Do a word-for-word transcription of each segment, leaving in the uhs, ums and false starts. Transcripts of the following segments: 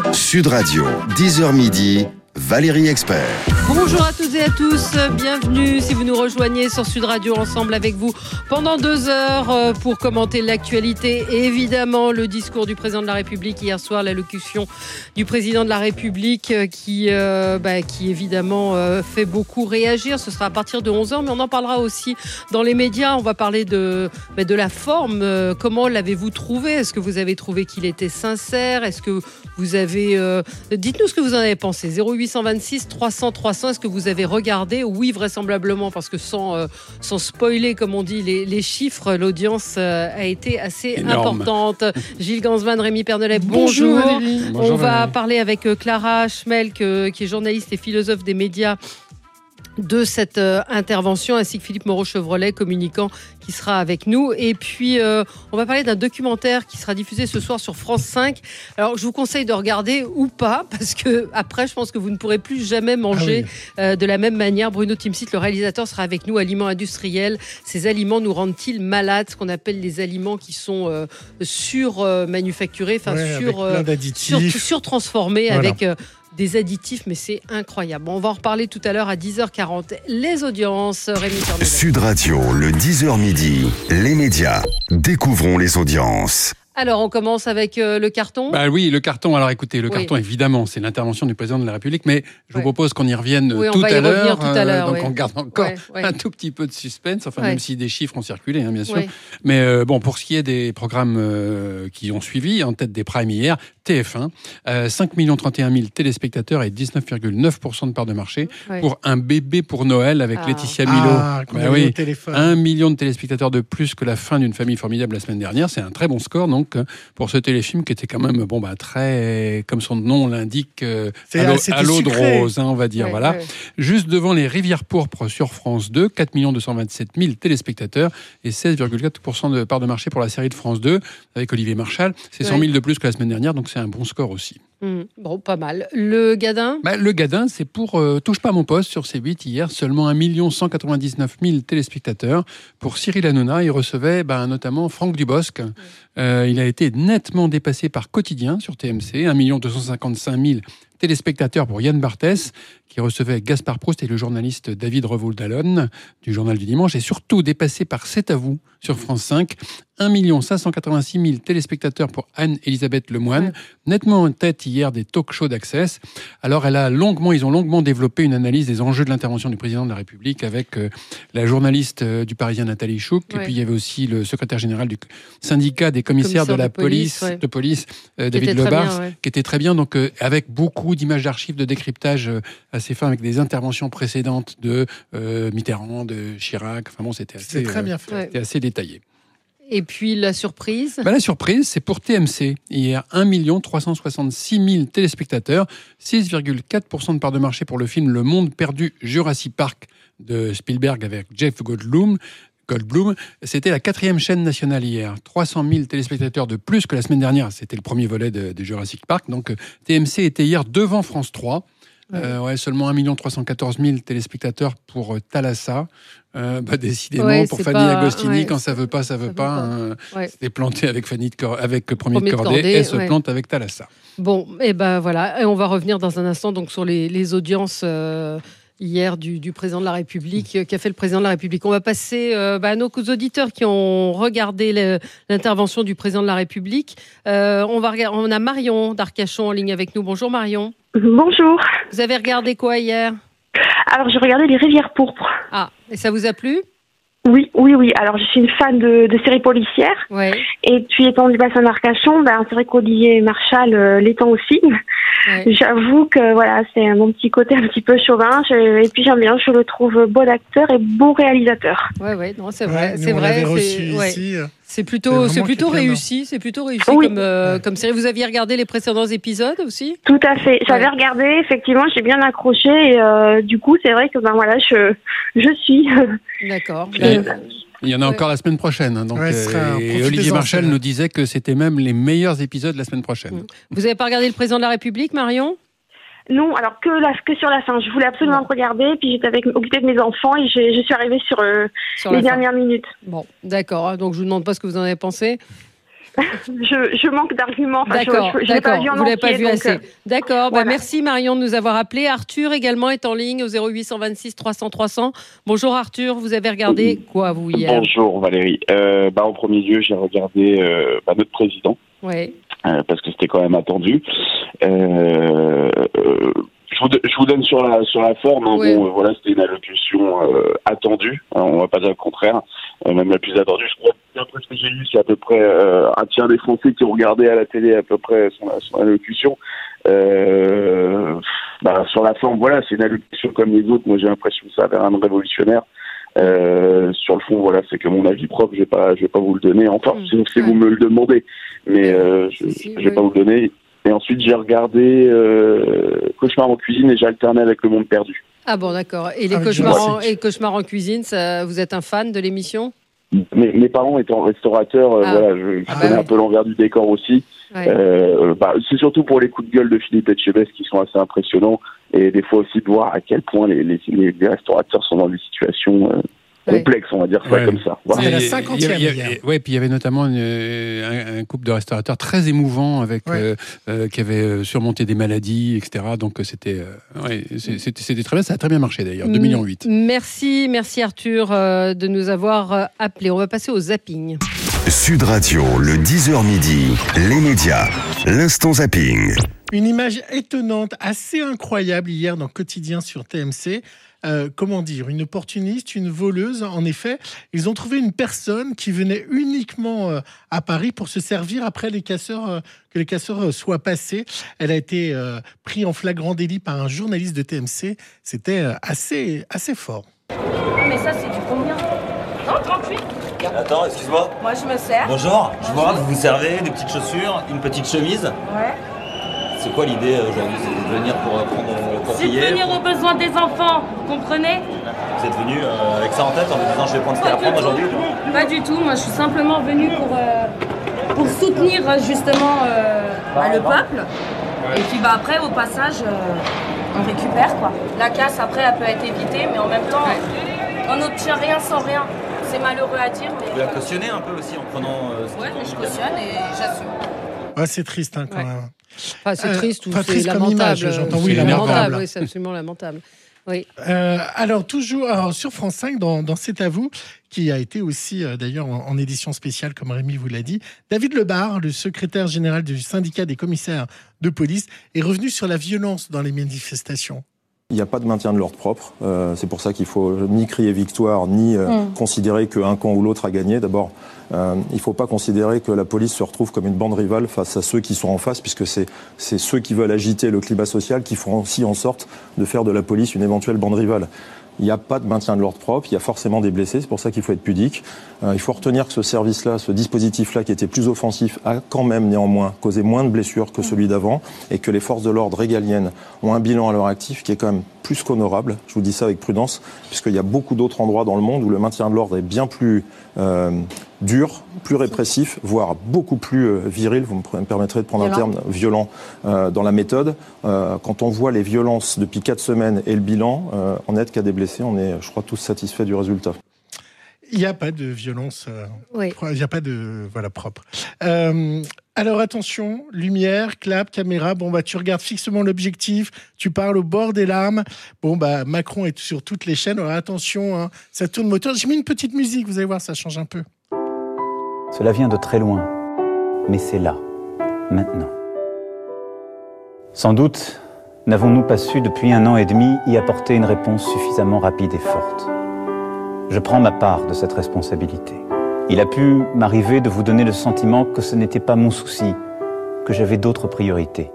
Sud Radio, dix heures midi, Valérie Expert. Bonjour à toutes et à tous, bienvenue si vous nous rejoignez sur Sud Radio, ensemble avec vous pendant deux heures pour commenter l'actualité et évidemment le discours du président de la République hier soir, l'allocution du président de la République qui, euh, bah, qui évidemment euh, fait beaucoup réagir. Ce sera à partir de onze heures, mais on en parlera aussi dans les médias. On va parler de, bah, de la forme. Euh, comment l'avez-vous trouvé ? Est-ce que vous avez trouvé qu'il était sincère ? Est-ce que vous avez... Euh... Dites-nous ce que vous en avez pensé. zéro huit cent vingt-six trois cents trois cents, est-ce que vous avez regardé ? Oui, vraisemblablement, parce que sans, euh, sans spoiler, comme on dit, les, les chiffres, l'audience euh, a été assez énorme. Importante. Gilles Gansman, Rémi Pernelet, bonjour. bonjour. bonjour on va Valérie. parler avec Clara Schmelk, euh, qui est journaliste et philosophe des médias, de cette euh, intervention, ainsi que Philippe Moreau-Chevrolet, communicant, qui sera avec nous. Et puis, euh, on va parler d'un documentaire qui sera diffusé ce soir sur France cinq. Alors, je vous conseille de regarder ou pas, parce que après, je pense que vous ne pourrez plus jamais manger ah oui. euh, de la même manière. Bruno Timsit, le réalisateur, sera avec nous. Aliments industriels. Ces aliments nous rendent-ils malades ? Ce qu'on appelle les aliments qui sont euh, sur-manufacturés, enfin, ouais, sur, euh, sur, sur-transformés voilà. avec... Euh, des additifs, mais c'est incroyable. Bon, on va en reparler tout à l'heure à dix heures quarante. Les audiences, Rémi Pernelet. Sud Radio, le dix heures midi, les médias. Découvrons les audiences. Alors, on commence avec euh, le carton. Bah oui, le carton. Alors écoutez, le oui. carton, évidemment, c'est l'intervention du président de la République, mais je ouais. vous propose qu'on y revienne oui, tout, on va à y l'heure, tout à l'heure. Euh, donc oui. on garde encore ouais, ouais. un tout petit peu de suspense, enfin ouais. même si des chiffres ont circulé, hein, bien sûr. Ouais. Mais euh, bon, pour ce qui est des programmes euh, qui ont suivi, en tête des primes hier, T F un, euh, cinq millions trente et un mille téléspectateurs et dix-neuf virgule neuf pour cent de part de marché ouais. pour Un bébé pour Noël avec ah. Laetitia Milo. Ah, bah oui, un million de téléspectateurs de plus que la fin d'une famille formidable la semaine dernière. C'est un très bon score donc pour ce téléfilm qui était quand même bon bah très, comme son nom l'indique, euh, à, l'eau, à l'eau de rose, hein, on va dire. Ouais, voilà. Ouais. Juste devant les Rivières pourpres sur France deux, quatre millions deux cent vingt-sept mille téléspectateurs et seize virgule quatre pour cent de part de marché pour la série de France deux avec Olivier Marchal. C'est cent mille ouais. de plus que la semaine dernière, donc c'est un bon score aussi. Mmh, bon, pas mal. Le Gadin bah, Le Gadin, c'est pour euh, Touche pas à mon poste sur C huit hier, seulement un million cent quatre-vingt-dix-neuf mille téléspectateurs. Pour Cyril Hanouna, il recevait bah, notamment Franck Dubosc. Mmh. Euh, il a été nettement dépassé par Quotidien sur T M C, un million deux cent cinquante-cinq mille téléspectateurs pour Yann Barthès, qui recevait Gaspard Proust et le journaliste David Revault-Dallon du Journal du Dimanche, et surtout dépassé par C'est à vous sur France cinq, un million cinq cent quatre-vingt-six mille téléspectateurs pour Anne-Elisabeth Lemoine, ouais. nettement en tête hier des talk-shows d'Access. Alors, elle a longuement, ils ont longuement développé une analyse des enjeux de l'intervention du président de la République avec euh, la journaliste euh, du Parisien Nathalie Chouk, ouais. et puis il y avait aussi le secrétaire général du syndicat des commissaires Commissaire de la de police, police, ouais. de police euh, David Lebars, ouais. qui était très bien, donc euh, avec beaucoup d'images d'archives, de décryptage euh, assez fin, avec des interventions précédentes de euh, Mitterrand, de Chirac. Enfin bon, c'était assez, très bien fait. Euh, c'était assez détaillé. Et puis la surprise bah, La surprise, c'est pour T M C. Hier, un million trois cent soixante-six mille téléspectateurs, six virgule quatre pour cent de part de marché pour le film Le Monde perdu Jurassic Park de Spielberg avec Jeff Goldblum. Goldblum, c'était la quatrième chaîne nationale hier. trois cent mille téléspectateurs de plus que la semaine dernière. C'était le premier volet de, de Jurassic Park. Donc T M C était hier devant France trois. Ouais. Euh, ouais, seulement un million trois cent quatorze mille téléspectateurs pour euh, Thalassa. Euh, bah, décidément, ouais, pour Fanny pas... Agostini, ouais, ça quand ça veut pas, ça veut, ça pas. Veut pas. Hein, ouais. C'était planté avec, Fanny de Cor... avec Premier, Premier de Cordée, Cordée, et se ouais. plante avec Thalassa. Bon, et ben voilà. Et on va revenir dans un instant donc, sur les, les audiences... Euh... hier du, du président de la République, qu'a fait le président de la République. On va passer euh, bah, à nos auditeurs qui ont regardé le, l'intervention du président de la République. Euh, on, va regarder, on a Marion d'Arcachon en ligne avec nous. Bonjour Marion. Bonjour. Vous avez regardé quoi hier ? Alors j'ai regardé Les Rivières pourpres. Ah, et ça vous a plu ? Oui, oui, oui. Alors, je suis une fan de, de séries policières. Ouais. Et puis, étant du bassin d'Arcachon, ben, c'est vrai qu'Olivier Marchal euh, l'étant aussi. Ouais. J'avoue que, voilà, c'est mon petit côté un petit peu chauvin. Je, et puis, j'aime bien, je le trouve bon acteur et bon réalisateur. Ouais, ouais, non, c'est vrai. Ouais, c'est on vrai. C'est, c'est, ouais. ici, euh... C'est plutôt, c'est, c'est plutôt réussi. C'est plutôt réussi oui. comme, euh, ouais. comme série. Vous aviez regardé les précédents épisodes aussi ? Tout à fait. J'avais ouais. regardé. Effectivement, j'ai bien accroché. Et euh, du coup, c'est vrai que ben voilà, je, je suis. D'accord. Et, il y en a encore ouais. la semaine prochaine. Hein, donc, ouais, euh, et Olivier Marchal nous disait que c'était même les meilleurs épisodes la semaine prochaine. Vous n'avez pas regardé le président de la République, Marion ? Non, alors que, la, que sur la fin. Je voulais absolument le regarder, puis j'étais avec, occupée de mes enfants et j'ai, je suis arrivée sur, euh, sur les dernières fin. minutes. Bon, d'accord. Donc je ne vous demande pas ce que vous en avez pensé. je, je manque d'arguments. Enfin, d'accord, je, je, je d'accord. Pas Vous l'avez pas vu donc, assez. Euh, d'accord. Voilà. Bah, merci Marion de nous avoir appelé. Arthur également est en ligne au zéro huit deux six trois cents trois cents. Bonjour Arthur, vous avez regardé quoi vous hier? Bonjour Valérie. Euh, bah, en premier lieu, j'ai regardé euh, bah, notre président. Oui. Euh, parce que c'était quand même attendu. Euh, euh, je, vous, je vous donne sur la sur la forme. Hein, oui. Bon, euh, voilà, c'était une allocution euh, attendue. Alors, on va pas dire le contraire. Euh, même la plus attendue. Je crois que d'après ce que j'ai lu, c'est à peu près euh, un tiers des Français qui ont regardé à la télé à peu près son, son allocution. Euh, bah, sur la forme, voilà, c'est une allocution comme les autres. Moi, j'ai l'impression que ça avait un révolutionnaire. Euh, sur le fond, voilà, c'est que mon avis propre, je vais pas, je vais pas vous le donner. Enfin, mmh. si vous me le demandez, mais euh, je, si, je vais oui. pas vous le donner. Et ensuite, j'ai regardé euh, Cauchemar en cuisine et j'ai alterné avec Le Monde perdu. Ah bon, d'accord. Et les ah, cauchemars, en, et cauchemars en cuisine, ça, vous êtes un fan de l'émission? Mes, mes parents étant restaurateurs, euh, ah. voilà, je, je ah, connais bah, un peu l'envers du décor aussi. Ouais. Euh, bah, c'est surtout pour les coups de gueule de Philippe Etchebest qui sont assez impressionnants et des fois aussi de voir à quel point les, les, les restaurateurs sont dans des situations euh, ouais. complexes, on va dire ça ouais. comme ça. Voilà. C'est la cinquantième. Oui, puis il y avait notamment une, un, un couple de restaurateurs très émouvant avec ouais. euh, euh, qui avait surmonté des maladies, et cetera. Donc c'était, euh, ouais, c'était, c'était très bien, ça a très bien marché d'ailleurs, deux virgule huit millions. Merci, merci Arthur euh, de nous avoir euh, appelés. On va passer au zapping. Sud Radio, le dix heures midi, les médias, l'instant zapping. Une image étonnante, assez incroyable hier dans Quotidien sur T M C. Euh, comment dire, une opportuniste, une voleuse. En effet, ils ont trouvé une personne qui venait uniquement euh, à Paris pour se servir après les casseurs, euh, que les casseurs euh, soient passés. Elle a été euh, prise en flagrant délit par un journaliste de T M C. C'était euh, assez, assez fort. Mais ça, c'est du combien? Non, trente-huit. Attends, excuse-moi. Moi, je me sers. Bonjour, je vois que vous vous servez des petites chaussures, une petite chemise. Ouais. C'est quoi l'idée aujourd'hui? C'est de venir pour prendre le conseiller? C'est de venir aux besoins des enfants, vous comprenez? Vous êtes venu euh, avec ça en tête en me disant je vais prendre ce qu'il y a à prendre aujourd'hui? Pas du tout, moi je suis simplement venue pour, euh, pour soutenir justement euh, bah, le peuple. Ouais. Et puis bah, après au passage, euh, on récupère quoi. La casse après elle peut être évitée, mais en même temps ouais. on n'obtient rien sans rien. C'est malheureux à dire. Mais vous la cautionnez un peu aussi en prenant... Euh, ouais, je cautionne et j'assume. Ouais, c'est triste hein, quand ouais. même. Enfin, c'est triste euh, ou c'est triste lamentable. Image, j'entends, c'est oui, lamentable. Oui, c'est absolument lamentable. Oui. Euh, alors, toujours alors, sur France cinq, dans, dans C'est à vous, qui a été aussi euh, d'ailleurs en, en édition spéciale, comme Rémi vous l'a dit, David Lebar, le secrétaire général du syndicat des commissaires de police, est revenu sur la violence dans les manifestations. Il n'y a pas de maintien de l'ordre propre. Euh, c'est pour ça qu'il faut ni crier victoire, ni euh, mmh. considérer qu'un camp ou l'autre a gagné. D'abord, euh, il ne faut pas considérer que la police se retrouve comme une bande rivale face à ceux qui sont en face, puisque c'est, c'est ceux qui veulent agiter le climat social qui font aussi en sorte de faire de la police une éventuelle bande rivale. Il n'y a pas de maintien de l'ordre propre, il y a forcément des blessés, c'est pour ça qu'il faut être pudique. Euh, il faut retenir que ce service-là, ce dispositif-là qui était plus offensif, a quand même néanmoins causé moins de blessures que celui d'avant, et que les forces de l'ordre régaliennes ont un bilan à leur actif qui est quand même plus qu'honorable. Je vous dis ça avec prudence, puisqu'il y a beaucoup d'autres endroits dans le monde où le maintien de l'ordre est bien plus euh, dur, plus répressif, voire beaucoup plus euh, viril, vous me permettrez de prendre violent. un terme violent euh, dans la méthode. Euh, quand on voit les violences depuis quatre semaines et le bilan, euh, en net qu'à des blessés, on est, je crois, tous satisfaits du résultat. Il n'y a pas de violence, euh, oui. il n'y a pas de voilà propre. Euh, alors attention, lumière, clap, caméra. Bon bah tu regardes fixement l'objectif, tu parles au bord des larmes. Bon bah Macron est sur toutes les chaînes. Alors attention, hein, ça tourne moteur. J'ai mis une petite musique, vous allez voir, ça change un peu. Cela vient de très loin, mais c'est là, maintenant. Sans doute n'avons-nous pas su depuis un an et demi y apporter une réponse suffisamment rapide et forte. Je prends ma part de cette responsabilité. Il a pu m'arriver de vous donner le sentiment que ce n'était pas mon souci, que j'avais d'autres priorités.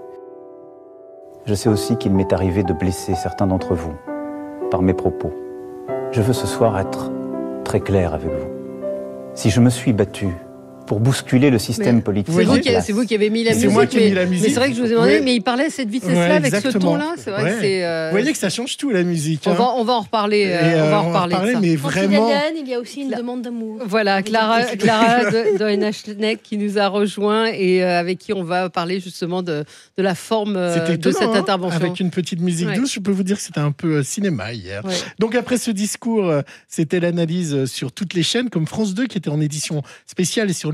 Je sais aussi qu'il m'est arrivé de blesser certains d'entre vous par mes propos. Je veux ce soir être très clair avec vous. Si je me suis battu pour bousculer le système mais politique. C'est vous, qui, c'est vous qui avez mis la musique. C'est moi qui ai mis la musique. Mais c'est vrai que je vous ai demandé, oui. mais il parlait à cette vitesse-là, ouais, avec ce ton-là. C'est vrai ouais. que c'est. Euh... Vous voyez que ça change tout la musique. On, hein. va, on va en reparler. Euh, euh, on va en on reparler. Va en reparler de ça. mais vraiment. Il y a aussi une Cla... demande d'amour. Voilà, Clara, Clara Doenachnek qui nous a rejoint et euh, avec qui on va parler justement de, de la forme euh, de étonnant, cette hein, intervention. Avec une petite musique ouais. douce, je peux vous dire que c'était un peu euh, cinéma hier. Ouais. Donc après ce discours, euh, c'était l'analyse sur toutes les chaînes, comme France deux qui était en édition spéciale et sur le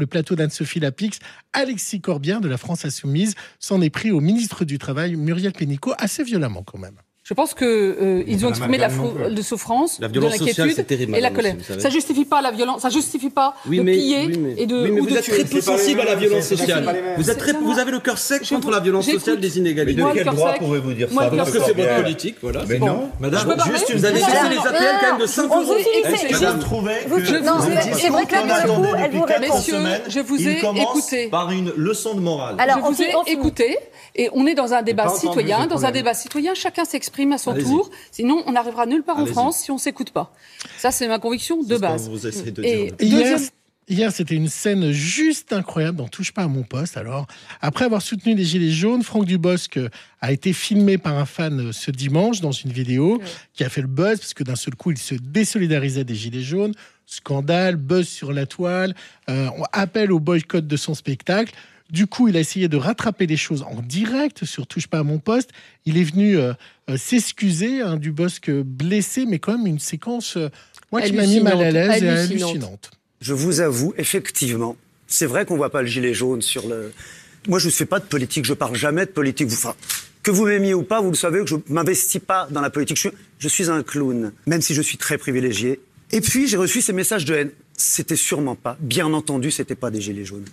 le plateau d'Anne-Sophie Lapix, Alexis Corbière de la France Insoumise s'en est pris au ministre du Travail, Muriel Pénicaud, assez violemment quand même. Je pense qu'ils euh, ont exprimé de la fo- de souffrance, la violence de l'inquiétude sociale, terrible, et la madame, colère. aussi, Ça justifie pas la violence, ça justifie pas oui, de mais, piller oui, mais, et de oui, mais ou vous de êtes tuer. très peu sensible à la violence sociale. Vous êtes très, vous avez le cœur sec Je contre vous- la violence j'écoute. sociale des inégalités. Moi, De le quel cœur droit sec. pouvez-vous dire Moi, ça le cœur Parce que c'est sec. votre Corbière. politique, voilà. Mais Bon. non. Madame, Je peux parler juste, vous avez Non, laissé non, les non, A P L quand même de non, cinq on euros. vous écoutez. Est-ce que Je- vous trouvez vous- que je vous le ai- discours c'est vrai que là, qu'on pour le attendait coup, elle depuis vous quatre Messieurs, semaines, je vous ai il commence écouté. par une leçon de morale. Alors, je on vous ai finit- on finit. écouté et on est dans un débat pas entendu, citoyen. j'ai Dans un problème. débat citoyen, chacun s'exprime à son Allez-y. tour. Sinon, on n'arrivera nulle part en Allez-y. France si on s'écoute pas. Ça, c'est ma conviction de C'est ce que base. vous essayez de Et dire. Hier, deuxième, hier, c'était une scène juste incroyable dans Touche pas à mon poste. Alors, après avoir soutenu les Gilets jaunes, Franck Dubosc a été filmé par un fan ce dimanche dans une vidéo Ouais. qui a fait le buzz parce que d'un seul coup, il se désolidarisait des Gilets jaunes. Scandale, buzz sur la toile, euh, appel au boycott de son spectacle. Du coup, il a essayé de rattraper les choses en direct sur Touche pas à mon poste. Il est venu euh, euh, s'excuser, hein, Dubosc blessé, mais quand même une séquence, euh, moi, qui m'a mis mal à l'aise et Hallucinante. hallucinante. Je vous avoue, effectivement, c'est vrai qu'on voit pas le gilet jaune sur le... Moi, je ne fais pas de politique, je parle jamais de politique. Vous, enfin, que vous m'aimiez ou pas, vous le savez que je m'investis pas dans la politique. Je suis, je suis un clown, même si je suis très privilégié. Et puis, j'ai reçu ces messages de haine. C'était sûrement pas, bien entendu, c'était pas des gilets jaunes.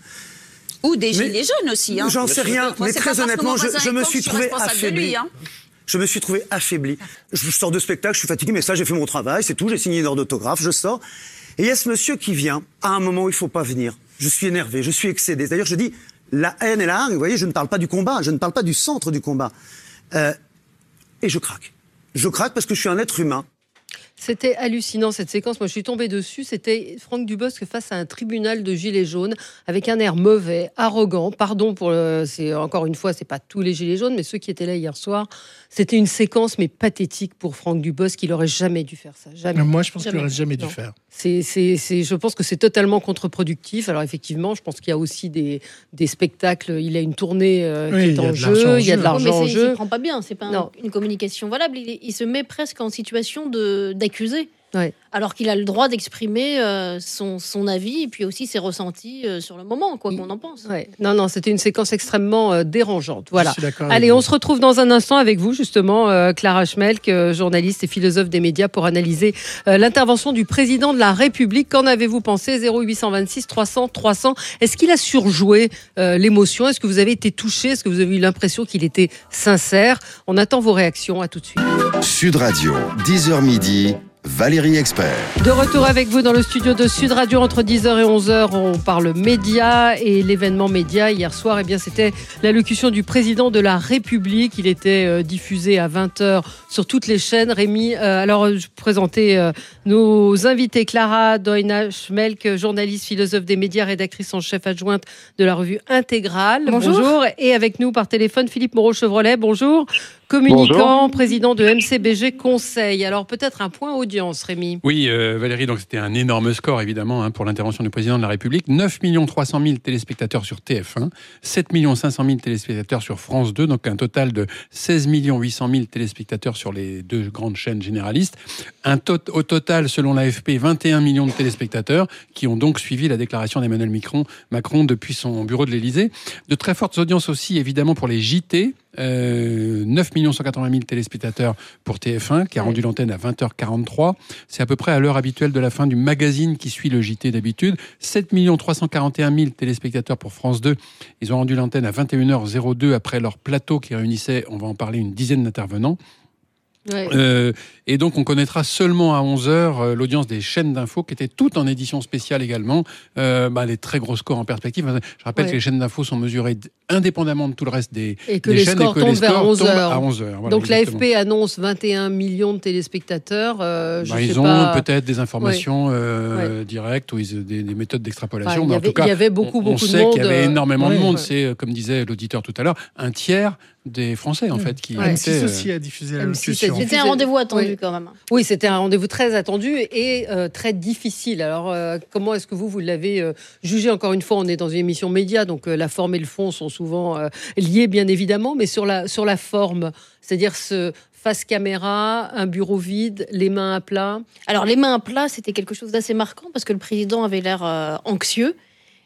Ou des Mais gilets jaunes aussi. Hein. J'en sais rien, Moi, mais c'est très pas parce que honnêtement, mon je, voisin je est me contre, suis je trouvé responsable de affaibli. lui, hein. Je me suis trouvé affaibli. Je sors de spectacle, je suis fatigué, mais ça, j'ai fait mon travail, c'est tout, j'ai signé une ordre d'autographe, je sors. Et il y a ce monsieur qui vient à un moment où il faut pas venir. Je suis énervé, je suis excédé. D'ailleurs, je dis, la haine et la hargne, vous voyez, je ne parle pas du combat, je ne parle pas du centre du combat. Euh, et je craque. Je craque parce que je suis un être humain. C'était hallucinant cette séquence. Moi, je suis tombée dessus. C'était Franck Dubosc face à un tribunal de gilets jaunes avec un air mauvais, arrogant. Pardon pour le. C'est encore une fois, c'est pas tous les gilets jaunes, mais ceux qui étaient là hier soir. C'était une séquence mais pathétique pour Franck Dubosc. Il aurait jamais dû faire ça. Jamais. Moi, je pense qu'il Jamais. n'aurait jamais dû Non. faire. C'est, c'est, c'est, je pense que c'est totalement contre-productif. Alors effectivement, je pense qu'il y a aussi des, des spectacles. Il a une tournée euh, Oui, qui il y est a en de jeu. l'argent en Il y a de jeu. l'argent mais en c'est- il jeu. ne prend pas bien, c'est pas un- Non. une communication valable. Il, est- il se met presque en situation de, d'accuser. Ouais. Alors qu'il a le droit d'exprimer euh, son, son avis et puis aussi ses ressentis euh, sur le moment, quoi qu'on en pense. Ouais. Non, non, c'était une séquence extrêmement euh, dérangeante. Voilà. Je suis d'accord avec Allez, vous. on se retrouve dans un instant avec vous, justement, euh, Clara Schmelk, euh, journaliste et philosophe des médias, pour analyser euh, l'intervention du président de la République. Qu'en avez-vous pensé? zéro huit cent vingt-six trois cents trois cents. Est-ce qu'il a surjoué euh, l'émotion? Est-ce que vous avez été touché? Est-ce que vous avez eu l'impression qu'il était sincère? On attend vos réactions. À tout de suite. Sud Radio, dix heures midi, Valérie Expert. De retour avec vous dans le studio de Sud Radio entre dix heures et onze heures. On parle médias et l'événement média hier soir. Eh bien, c'était l'allocution du président de la République. Il était euh, diffusé à vingt heures sur toutes les chaînes. Rémi, euh, alors je présentais euh, nos invités. Clara Doina-Schmelk, journaliste, philosophe des médias, rédactrice en chef adjointe de la revue Intégrale. Bonjour. Et avec nous par téléphone, Philippe Moreau-Chevrolet. Bonjour. Communicant, Bonjour. président de M C B G Conseil. Alors peut-être un point audience, Rémi. Oui, euh, Valérie, donc c'était un énorme score, évidemment, hein, pour l'intervention du président de la République. neuf millions trois cent mille téléspectateurs sur T F un, sept millions cinq cent mille téléspectateurs sur France deux, donc un total de seize millions huit cent mille téléspectateurs sur les deux grandes chaînes généralistes. Un tot- au total, selon l'A F P, vingt et un millions de téléspectateurs qui ont donc suivi la déclaration d'Emmanuel Macron, Macron depuis son bureau de l'Élysée. De très fortes audiences aussi, évidemment, pour les J T. Euh, neuf millions cent quatre-vingt mille téléspectateurs pour T F un, qui a rendu l'antenne à vingt heures quarante-trois. C'est à peu près à l'heure habituelle de la fin du magazine qui suit le J T d'habitude. sept millions trois cent quarante et un mille téléspectateurs pour France deux. Ils ont rendu l'antenne à vingt et une heures deux après leur plateau qui réunissait, on va en parler, une dizaine d'intervenants. Ouais. Euh, et donc, on connaîtra seulement à onze heures euh, l'audience des chaînes d'infos qui étaient toutes en édition spéciale également. Euh, bah, les très gros scores en perspective. Je rappelle Ouais. que les chaînes d'infos sont mesurées d- indépendamment de tout le reste des, Et que des les chaînes scores et que tombent les vers scores onze tombent heures. à onze heures. Voilà, Donc l'A F P exactement. annonce vingt et un millions de téléspectateurs. Euh, je Bah, sais ils ont pas... peut-être des informations Ouais. euh, Ouais. directes ou ils, des, des méthodes d'extrapolation. Enfin, il y mais en avait- tout cas, il y avait beaucoup, on, on beaucoup de sait monde, qu'il y avait euh, énormément ouais. de monde. Ouais. C'est, euh, comme disait l'auditeur tout à l'heure, un tiers des Français, en fait, qui M étaient, six euh, aussi a diffusé la M six a locution. diffusé- C'était un rendez-vous attendu Oui. quand même. Oui, c'était un rendez-vous très attendu et euh, très difficile. Alors, euh, comment est-ce que vous, vous l'avez euh, jugé? Encore une fois, on est dans une émission média, donc euh, la forme et le fond sont souvent euh, liés, bien évidemment, mais sur la, sur la forme, c'est-à-dire ce face caméra, un bureau vide, les mains à plat. Alors les mains à plat, c'était quelque chose d'assez marquant parce que le président avait l'air euh, anxieux.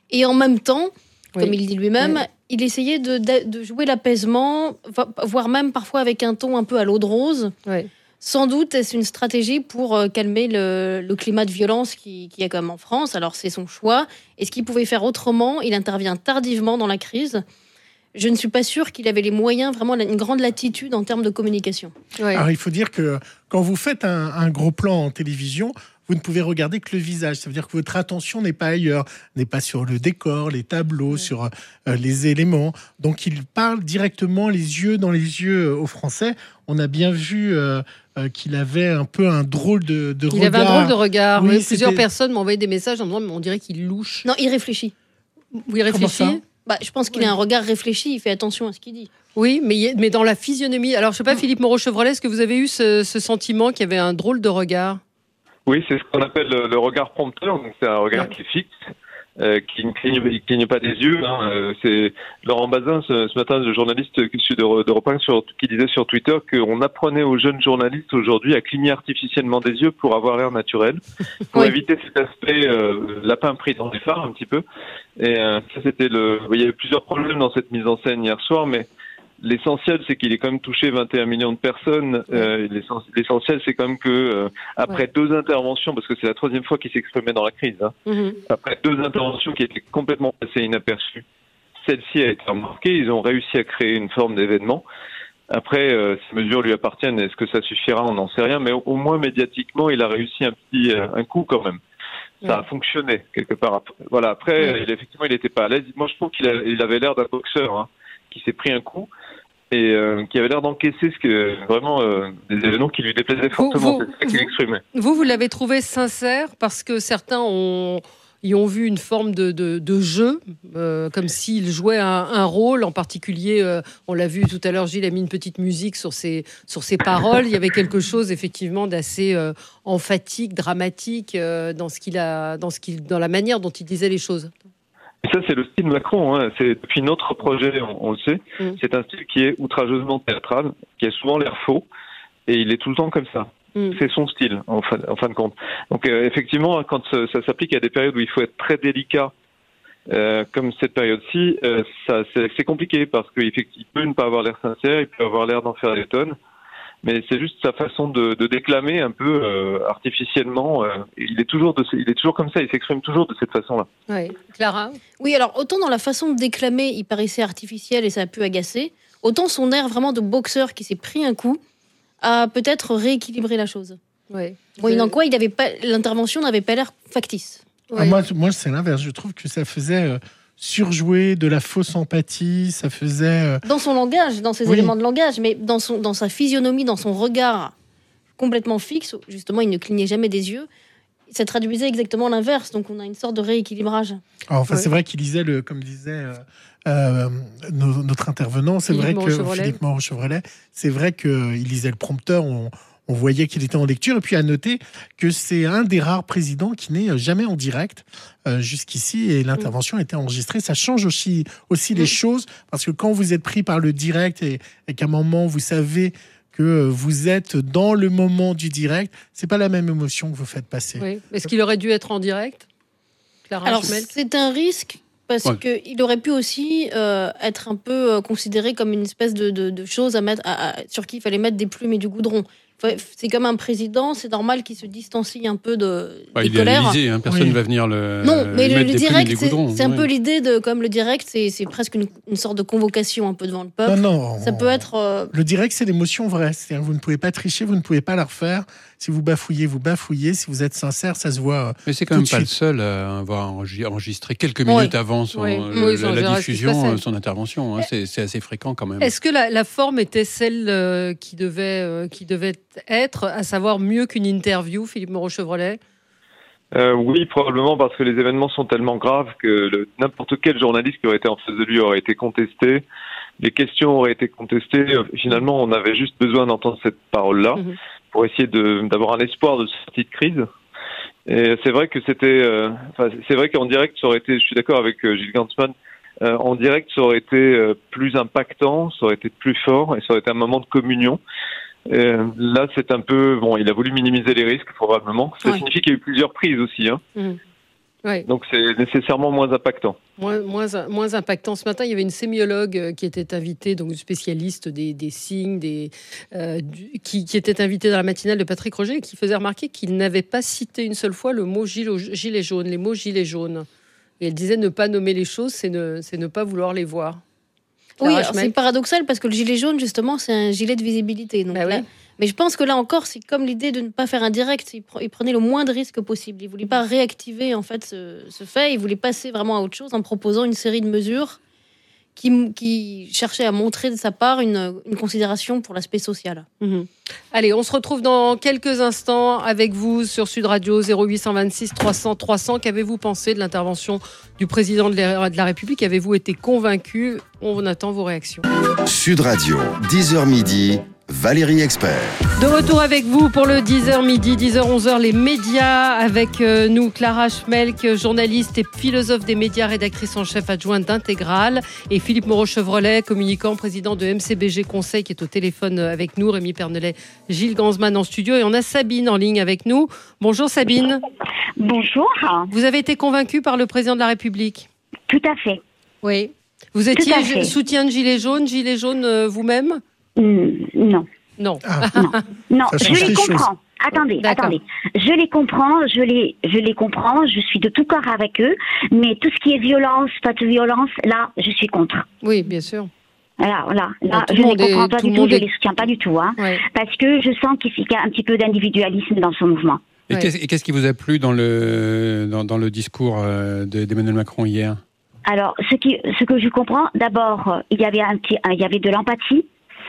Et en même temps, Oui. comme il dit lui-même, Oui. il essayait de, de, de jouer l'apaisement, voire même parfois avec un ton un peu à l'eau de rose. Oui. Sans doute est-ce une stratégie pour euh, calmer le, le climat de violence qui, qui y a comme en France. Alors c'est son choix. Est-ce qu'il pouvait faire autrement? Il intervient tardivement dans la crise. Je ne suis pas sûre qu'il avait les moyens, vraiment une grande latitude en termes de communication. Ouais. Alors il faut dire que quand vous faites un, un gros plan en télévision, vous ne pouvez regarder que le visage. Ça veut dire que votre attention n'est pas ailleurs, n'est pas sur le décor, les tableaux, ouais. sur euh, les éléments. Donc il parle directement les yeux dans les yeux euh, aux Français. On a bien vu euh, euh, qu'il avait un peu un drôle de, de il regard. Il avait un drôle de regard. Oui, oui, plusieurs c'était... personnes m'ont envoyé des messages en me disant mais on dirait qu'il louche. Non, il réfléchit. Vous y réfléchissez? Bah, je pense qu'il ouais. a un regard réfléchi, il fait attention à ce qu'il dit. Oui, mais, mais dans la physionomie... Alors, je ne sais pas, mmh. Philippe Moreau-Chevrolet, est-ce que vous avez eu ce, ce sentiment qu'il y avait un drôle de regard? Oui, c'est ce qu'on appelle le, le regard prompteur. Donc c'est un regard ouais. qui est fixe, euh, qui ne cligne, cligne pas des yeux. Hein. Euh, c'est Laurent Bazin, ce, ce matin, le journaliste de, d'Europe un, sur, qui disait sur Twitter qu'on apprenait aux jeunes journalistes aujourd'hui à cligner artificiellement des yeux pour avoir l'air naturel, pour oui. éviter cet aspect euh, lapin pris dans les phares un petit peu. Et euh, ça, c'était le. Il y avait plusieurs problèmes dans cette mise en scène hier soir, mais l'essentiel, c'est qu'il ait quand même touché vingt et un millions de personnes. Euh, l'essentiel, c'est quand même que euh, après ouais. deux interventions, parce que c'est la troisième fois qu'il s'exprimait dans la crise, hein, mm-hmm. après deux interventions qui étaient complètement passées inaperçues, celle-ci a été remarquée. Ils ont réussi à créer une forme d'événement. Après, euh, ces mesures lui appartiennent. Est-ce que ça suffira? On n'en sait rien. Mais au, au moins médiatiquement, il a réussi un petit euh, un coup quand même. Ça ouais. a fonctionné quelque part. Voilà. Après, ouais. il, effectivement, il n'était pas à l'aise. Moi, je trouve qu'il a, il avait l'air d'un boxeur hein, qui s'est pris un coup et euh, qui avait l'air d'encaisser ce que vraiment euh, des événements qui lui déplaisaient fortement. Vous, c'est ça qu'il exprimait. Vous, vous l'avez trouvé sincère parce que certains ont y ont vu une forme de, de, de jeu, euh, comme s'il jouait un, un rôle en particulier. Euh, on l'a vu tout à l'heure, Gilles a mis une petite musique sur ses, sur ses paroles. Il y avait quelque chose effectivement d'assez euh, emphatique, dramatique euh, dans, ce qu'il a, dans, ce qu'il, dans la manière dont il disait les choses. Et ça, c'est le style Macron. Hein. C'est depuis notre projet, on, on le sait. Mmh. C'est un style qui est outrageusement théâtral, qui a souvent l'air faux, et il est tout le temps comme ça. Mmh. C'est son style, en fin, en fin de compte. Donc, euh, effectivement, quand ça, ça s'applique à des périodes où il faut être très délicat, euh, comme cette période-ci, euh, ça, c'est, c'est compliqué parce qu'il peut ne pas avoir l'air sincère, il peut avoir l'air d'en faire des tonnes. Mais c'est juste sa façon de, de déclamer un peu euh, artificiellement. Euh, il est toujours de, il est toujours comme ça. Il s'exprime toujours de cette façon-là. Oui, Clara. Oui, alors autant dans la façon de déclamer, il paraissait artificiel et ça a pu agacer. Autant son air vraiment de boxeur qui s'est pris un coup a peut-être rééquilibré la chose. Oui. Moyennant euh... quoi, il avait pas, l'intervention n'avait pas l'air factice. Ouais. Ah, moi, moi, c'est l'inverse. Je trouve que ça faisait euh, surjouer de la fausse empathie. Ça faisait euh... dans son langage, dans ses oui. éléments de langage, mais dans son, dans sa physionomie, dans son regard complètement fixe. Justement, il ne clignait jamais des yeux. Ça traduisait exactement l'inverse. Donc, on a une sorte de rééquilibrage. Alors, enfin, ouais. c'est vrai qu'il lisait le, comme disait euh, euh, notre intervenant. C'est Philippe vrai que Philippe Moreau-Chevrolet, c'est vrai qu'il lisait le prompteur. On, on voyait qu'il était en lecture. Et puis, à noter que c'est un des rares présidents qui n'est jamais en direct euh, jusqu'ici. Et l'intervention mmh. a été enregistrée. Ça change aussi, aussi mmh. les choses. Parce que quand vous êtes pris par le direct et, et qu'à un moment, vous savez que vous êtes dans le moment du direct, c'est pas la même émotion que vous faites passer. Oui. Est-ce qu'il aurait dû être en direct, Clara Alors, Schmelk? C'est un risque parce ouais. qu'il aurait pu aussi euh, être un peu euh, considéré comme une espèce de, de, de chose à mettre, à, à, sur qui il fallait mettre des plumes et du goudron. C'est comme un président, c'est normal qu'il se distancie un peu de bah, des il colères. est alisé, hein, personne ne oui. va venir le non, mais le, le direct, c'est, c'est un oui. peu l'idée de comme le direct, c'est, c'est presque une, une sorte de convocation un peu devant le peuple. Non, non, ça on... peut être. Euh... Le direct, c'est l'émotion vraie. C'est-à-dire, vous ne pouvez pas tricher, vous ne pouvez pas la refaire. Si vous bafouillez, vous bafouillez. Si vous êtes sincère, ça se voit. Mais c'est quand même pas le seul à avoir enregistré quelques minutes oui. avant son, oui. le, oui, la, la diffusion, son intervention. Hein. C'est, c'est assez fréquent quand même. Est-ce que la, la forme était celle euh, qui devait euh, qui devait être, à savoir mieux qu'une interview, Philippe Moreau-Chevrolet? Euh, oui, probablement parce que les événements sont tellement graves que le, n'importe quel journaliste qui aurait été en face de lui aurait été contesté. Les questions auraient été contestées. Finalement, on avait juste besoin d'entendre cette parole-là mmh. pour essayer de, d'avoir un espoir de sortie de crise. Et c'est vrai que c'était, euh, enfin, c'est vrai qu'en direct, ça aurait été, je suis d'accord avec euh, Gilles Gantzmann, euh, en direct, ça aurait été euh, plus impactant, ça aurait été plus fort et ça aurait été un moment de communion. Euh, là, c'est un peu... Bon, il a voulu minimiser les risques, probablement. Ça ouais. signifie qu'il y a eu plusieurs prises aussi. Hein. Mmh. Ouais. Donc c'est nécessairement moins impactant. Moins, moins, moins impactant. Ce matin, il y avait une sémiologue qui était invitée, donc une spécialiste des, des signes, des, euh, du, qui, qui était invitée dans la matinale de Patrick Roger et qui faisait remarquer qu'il n'avait pas cité une seule fois le mot gilet, gilet jaune, les mots gilet jaune. Et elle disait ne pas nommer les choses, c'est ne, c'est ne pas vouloir les voir. Oui, alors c'est paradoxal parce que le gilet jaune, justement, c'est un gilet de visibilité. Donc bah là, oui. Mais je pense que là encore, c'est comme l'idée de ne pas faire un direct. Il prenait le moins de risques possible. Il ne voulait pas réactiver en fait ce, ce fait. Il voulait passer vraiment à autre chose en proposant une série de mesures qui, qui cherchaient à montrer de sa part une, une considération pour l'aspect social. Mmh. Allez, on se retrouve dans quelques instants avec vous sur Sud Radio zéro huit cent vingt-six trois cents trois cents. Qu'avez-vous pensé de l'intervention du président de la, de la République ? Avez-vous été convaincu ? On attend vos réactions. Sud Radio, dix heures midi. Valérie Expert. De retour avec vous pour le dix heures midi, dix heures onze heures, les médias avec nous, Clara Schmelk, journaliste et philosophe des médias, rédactrice en chef adjointe d'Intégral, et Philippe Moreau-Chevrolet, communicant, président de M C B G Conseil, qui est au téléphone avec nous, Rémi Pernelet, Gilles Gansman en studio, et on a Sabine en ligne avec nous. Bonjour Sabine. Bonjour. Vous avez été convaincue par le président de la République ? Tout à fait. Oui. Vous étiez soutien de Gilets jaunes, Gilets jaunes euh, vous-même ? Mmh, non. Non. Ah. Non, non je les comprends. Choses. Attendez, D'accord. attendez. Je les comprends, je les, je les comprends, je suis de tout cœur avec eux, mais tout ce qui est violence, pas de violence, là, je suis contre. Oui, bien sûr. Là, là, là je ne les comprends est, pas du tout, je ne est... les soutiens pas du tout, hein, ouais. Parce que je sens qu'il y a un petit peu d'individualisme dans ce mouvement. Et, ouais. qu'est-ce, et qu'est-ce qui vous a plu dans le, dans, dans le discours de, d'Emmanuel Macron hier ? Alors, ce, qui, ce que je comprends, d'abord, il y avait, un petit, il y avait de l'empathie.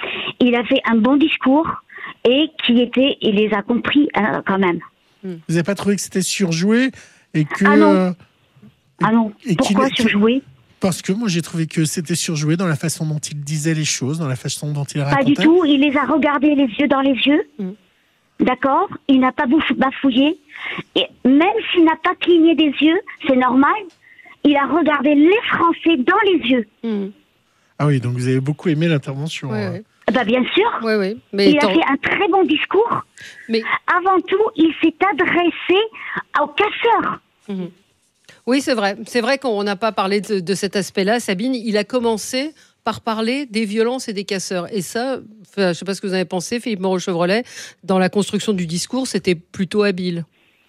Il a fait un bon discours et qui était, il les a compris euh, quand même. Vous n'avez pas trouvé que c'était surjoué et que ah non, euh, ah non. Et pourquoi surjoué ? Parce que moi j'ai trouvé que c'était surjoué dans la façon dont il disait les choses, dans la façon dont il racontait. Pas du tout. Il les a regardés les yeux dans les yeux. Mm. D'accord. Il n'a pas bafouillé. Et même s'il n'a pas cligné des yeux, c'est normal. Il a regardé les Français dans les yeux. Mm. Ah oui, donc vous avez beaucoup aimé l'intervention. Oui, hein. oui. Bah bien sûr. Oui, oui. Mais il tant... a fait un très bon discours. Mais avant tout, il s'est adressé aux casseurs. Mmh. Oui, c'est vrai. C'est vrai qu'on n'a pas parlé de, de cet aspect-là, Sabine. Il a commencé par parler des violences et des casseurs. Et ça, je ne sais pas ce que vous avez pensé, Philippe Moreau-Chevrolet, dans la construction du discours, c'était plutôt habile.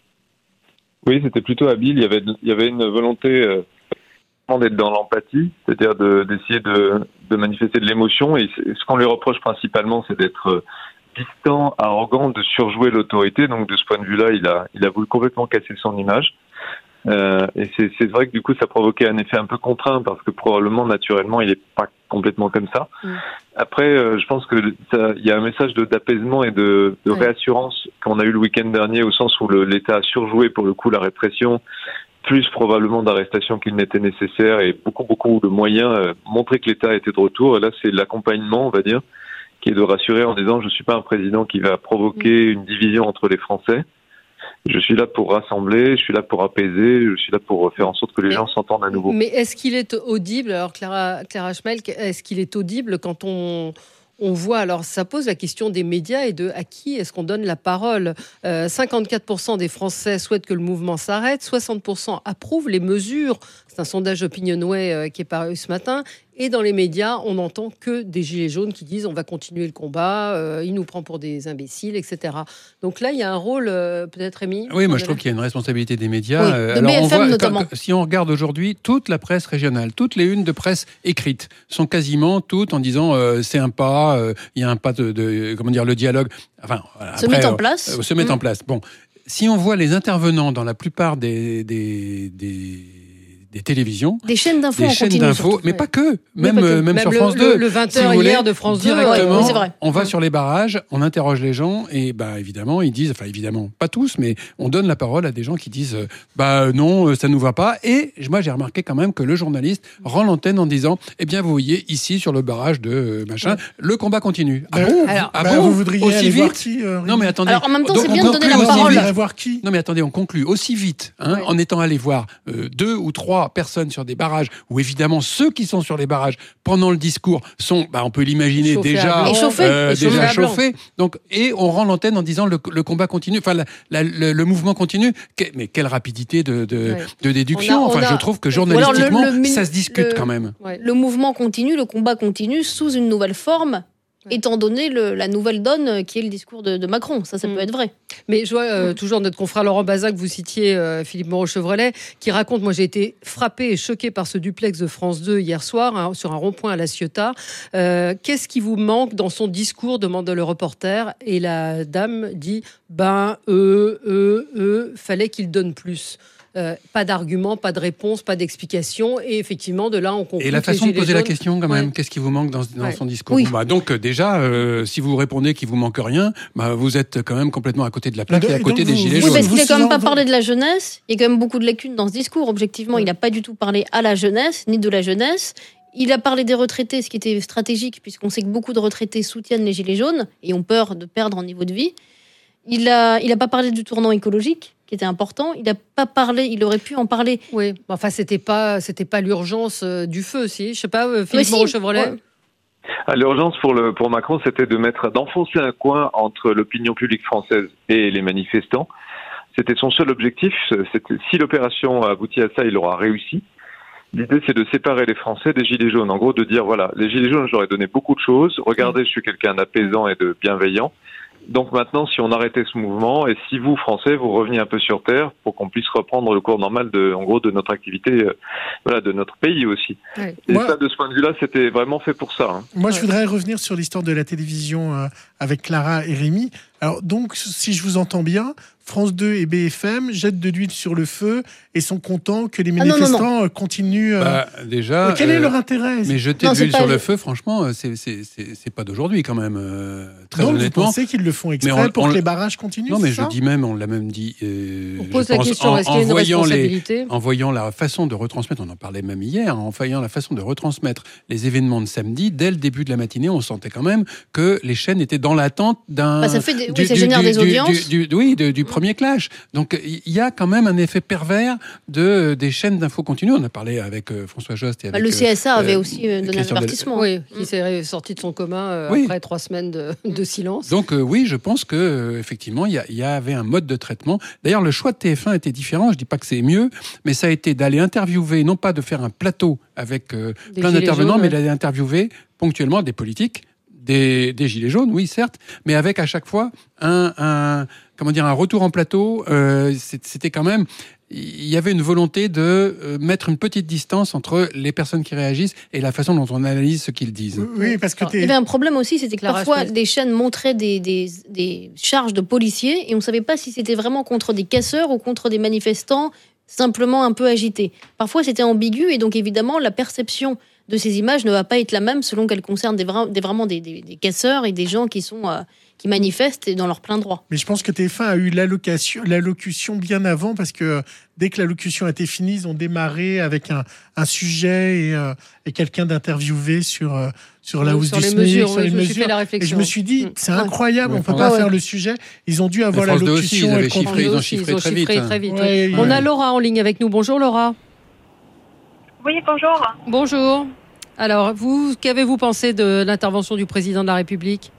Oui, c'était plutôt habile. Il y avait, il y avait une volonté... Euh... d'être dans l'empathie, c'est-à-dire de, d'essayer de, de manifester de l'émotion. Et ce qu'on lui reproche principalement, c'est d'être distant, arrogant, de surjouer l'autorité. Donc de ce point de vue-là, il a, il a voulu complètement casser son image. Euh, et c'est, c'est vrai que du coup, ça provoquait un effet un peu contraint parce que probablement, naturellement, il n'est pas complètement comme ça. Mmh. Après, euh, je pense que ça, il y a un message de, d'apaisement et de, de ouais. réassurance qu'on a eu le week-end dernier, au sens où le, l'État a surjoué pour le coup la répression, plus probablement d'arrestations qu'il n'était nécessaire et beaucoup, beaucoup de moyens euh, montrer que l'État était de retour. Et là, c'est l'accompagnement, on va dire, qui est de rassurer en disant « je ne suis pas un président qui va provoquer une division entre les Français. Je suis là pour rassembler, je suis là pour apaiser, je suis là pour faire en sorte que les mais, gens s'entendent à nouveau. » Mais est-ce qu'il est audible, alors Clara, Clara Schmelk, est-ce qu'il est audible quand on... On voit, alors ça pose la question des médias et de à qui est-ce qu'on donne la parole. euh, cinquante-quatre pour cent des Français souhaitent que le mouvement s'arrête, soixante pour cent approuvent les mesures. C'est un sondage Opinionway euh, qui est paru ce matin. Et dans les médias, on n'entend que des gilets jaunes qui disent on va continuer le combat, euh, il nous prend pour des imbéciles, et cetera. Donc là, il y a un rôle, euh, peut-être Rémi. Oui, moi je trouve qu'il y a une responsabilité des médias. Oui, euh, de alors B F M on voit, notamment. Quand, si on regarde aujourd'hui, toute la presse régionale, toutes les unes de presse écrites sont quasiment toutes en disant euh, c'est un pas, il euh, y a un pas de, de comment dire, le dialogue. Enfin, voilà, se après, met en place. Euh, se met mmh. en place. Bon, si on voit les intervenants dans la plupart des des, des des télévisions, des chaînes d'infos, des chaînes d'infos, surtout, mais ouais. pas que, même, pas que. même, même sur le, France le, deux. Le vingt heures si hier de France deux, directement, ouais, c'est vrai. On va sur les barrages, on interroge les gens et bah évidemment ils disent, enfin évidemment pas tous, mais on donne la parole à des gens qui disent bah non ça nous va pas. Et moi j'ai remarqué quand même que le journaliste rend l'antenne en disant eh bien vous voyez ici sur le barrage de machin, ouais. le combat continue. Ah bon, alors, ah bah, bon vous voudriez aussi aller vite voir qui, euh, Non mais attendez. Alors en même temps donc, c'est bien de donner la parole. Vite, voir qui non mais attendez, on conclut aussi vite, hein, ouais. en étant allé voir euh, deux ou trois trois personnes sur des barrages, où évidemment ceux qui sont sur les barrages pendant le discours sont, bah, on peut l'imaginer Chauffé déjà, échauffés. euh, Échauffés déjà à blanc. chauffés. Donc, et on rend l'antenne en disant le, le combat continue, enfin la, la, le, le mouvement continue. Que, mais quelle rapidité de, de, Ouais. de déduction. On a- on enfin, a- je trouve que Ou alors le- journalistiquement, le min- ça se discute le- quand même. Ouais. Le mouvement continue, le combat continue sous une nouvelle forme, étant donné le- la nouvelle donne qui est le discours de, de Macron. Ça, ça Mm. peut être vrai. Mais je vois euh, toujours notre confrère Laurent Bazin que vous citiez, euh, Philippe Moreau-Chevrolet, qui raconte, moi j'ai été frappé et choqué par ce duplex de France deux hier soir, hein, sur un rond-point à La Ciotat. Euh, Qu'est-ce qui vous manque dans son discours, demande le reporter. Et la dame dit, ben, euh, euh, euh, fallait qu'il donne plus. Euh, pas d'argument, pas de réponse, pas d'explication. Et effectivement, de là, on conclut Et la que les façon de Gilets poser la jaunes- question, quand même, Ouais. qu'est-ce qui vous manque dans, dans Ouais. son discours? Oui. Bah, donc, euh, déjà, euh, si vous répondez qu'il vous manque rien, bah, vous êtes quand même complètement à côté de la plaque Et donc- et à côté et donc des vous- gilets vous- Oui, jaunes. parce qu'il a quand même pas sous-entendez- parlé de la jeunesse. Il y a quand même beaucoup de lacunes dans ce discours. Objectivement, il n'a pas du tout parlé à la jeunesse, ni de la jeunesse. Il a parlé des retraités, ce qui était stratégique, puisqu'on sait que beaucoup de retraités soutiennent les gilets jaunes et ont peur de perdre en niveau de vie. Il a, il a pas parlé du tournant écologique, qui était important. Il n'a pas parlé, il aurait pu en parler. Oui, enfin, c'était pas, c'était pas l'urgence euh, du feu, si. Je sais pas, euh, Mais Philippe si, Moreau-Chevrolet. ouais. Ah, l'urgence pour, le, pour Macron, c'était de mettre, d'enfoncer un coin entre l'opinion publique française et les manifestants. C'était son seul objectif. C'était, si l'opération aboutit à ça, il aura réussi. L'idée, c'est de séparer les Français des Gilets jaunes. En gros, de dire, voilà, les Gilets jaunes, je leur ai donné beaucoup de choses. Regardez, je suis quelqu'un d'apaisant et de bienveillant. Donc maintenant, si on arrêtait ce mouvement, et si vous, Français, vous reveniez un peu sur Terre pour qu'on puisse reprendre le cours normal de, en gros, de notre activité, euh, voilà, de notre pays aussi. Ouais. Et Moi- ça, de ce point de vue-là, c'était vraiment fait pour ça. Hein. Moi, je Ouais. voudrais revenir sur l'histoire de la télévision euh, avec Clara et Rémi. Alors, donc, si je vous entends bien, France deux et B F M jettent de l'huile sur le feu et sont contents que les Ah non, non, manifestants euh, continuent. euh, Bah, déjà. mais quel est euh, leur intérêt? Mais jeter Non, de c'est l'huile pas sur le- le feu, franchement, euh, c'est, c'est, c'est, c'est pas d'aujourd'hui quand même. euh, très Donc, vous honnêtement. pensez qu'ils le font exprès Mais on- pour on- que les barrages continuent? Non, mais c'est je ça dis même, on l'a même dit. euh, On je pose la pense, question, en- est-ce qu'il y a en une voyant les- responsabilité? En voyant la façon de retransmettre, on en parlait même hier, en voyant la façon de retransmettre les événements de samedi, dès le début de la matinée, on sentait quand même que les chaînes étaient dans l'attente d'un. Bah, ça fait des- oui, ça génère des audiences. Du, du- oui, de- du premier clash. Donc il y a quand même un effet pervers de, des chaînes d'infos continues. On a parlé avec euh, François Jost et Bah, avec. le C S A euh, avait aussi euh, donné un Christian Del- avertissement. Oui, qui s'est sorti de son commun euh, Oui. après trois semaines de, de silence. Donc euh, oui, je pense que euh, effectivement, il y, a- il y avait un mode de traitement. D'ailleurs, le choix de T F un était différent. Je dis pas que c'est mieux, mais ça a été d'aller interviewer, non pas de faire un plateau avec euh, Des plein gilets d'intervenants, jaunes, mais ouais. d'aller interviewer ponctuellement des politiques, des, des gilets jaunes, oui certes, mais avec à chaque fois un, un comment dire un retour en plateau. Euh, c'est- c'était quand même. Il y avait une volonté de euh, mettre une petite distance entre les personnes qui réagissent et la façon dont on analyse ce qu'ils disent. Oui, parce que Alors, il y avait un problème aussi, c'était que Clara parfois Schmitt. des chaînes montraient des, des, des charges de policiers et on ne savait pas si c'était vraiment contre des casseurs ou contre des manifestants simplement un peu agités. Parfois c'était ambigu et donc évidemment la perception de ces images ne va pas être la même selon qu'elles concernent des, vra- des vraiment des, des, des casseurs et des gens qui sont euh, qui manifestent et dans leur plein droit. Mais je pense que T F un a eu l'allocation, l'allocution bien avant, parce que dès que l'allocution a été finie, ils ont démarré avec un, un sujet et, euh, et quelqu'un d'interviewé sur, euh, sur la Oui, hausse sur du les SMIC, mesures, sur oui, les je me suis mesures. fait la Et réflexion. je me suis dit, Mm. c'est Ouais. incroyable, Oui, on peut enfin, pas ouais. faire le sujet. Ils ont dû avoir France deux aussi, ils l'allocution. avaient et le chiffré, ils ont comprendre. chiffré Ils ont très chiffré vite. très vite. Ouais, oui. On ouais. a Laura en ligne avec nous. Bonjour Laura. Oui, bonjour. Bonjour. Alors, vous, qu'avez-vous pensé de l'intervention du président de la République?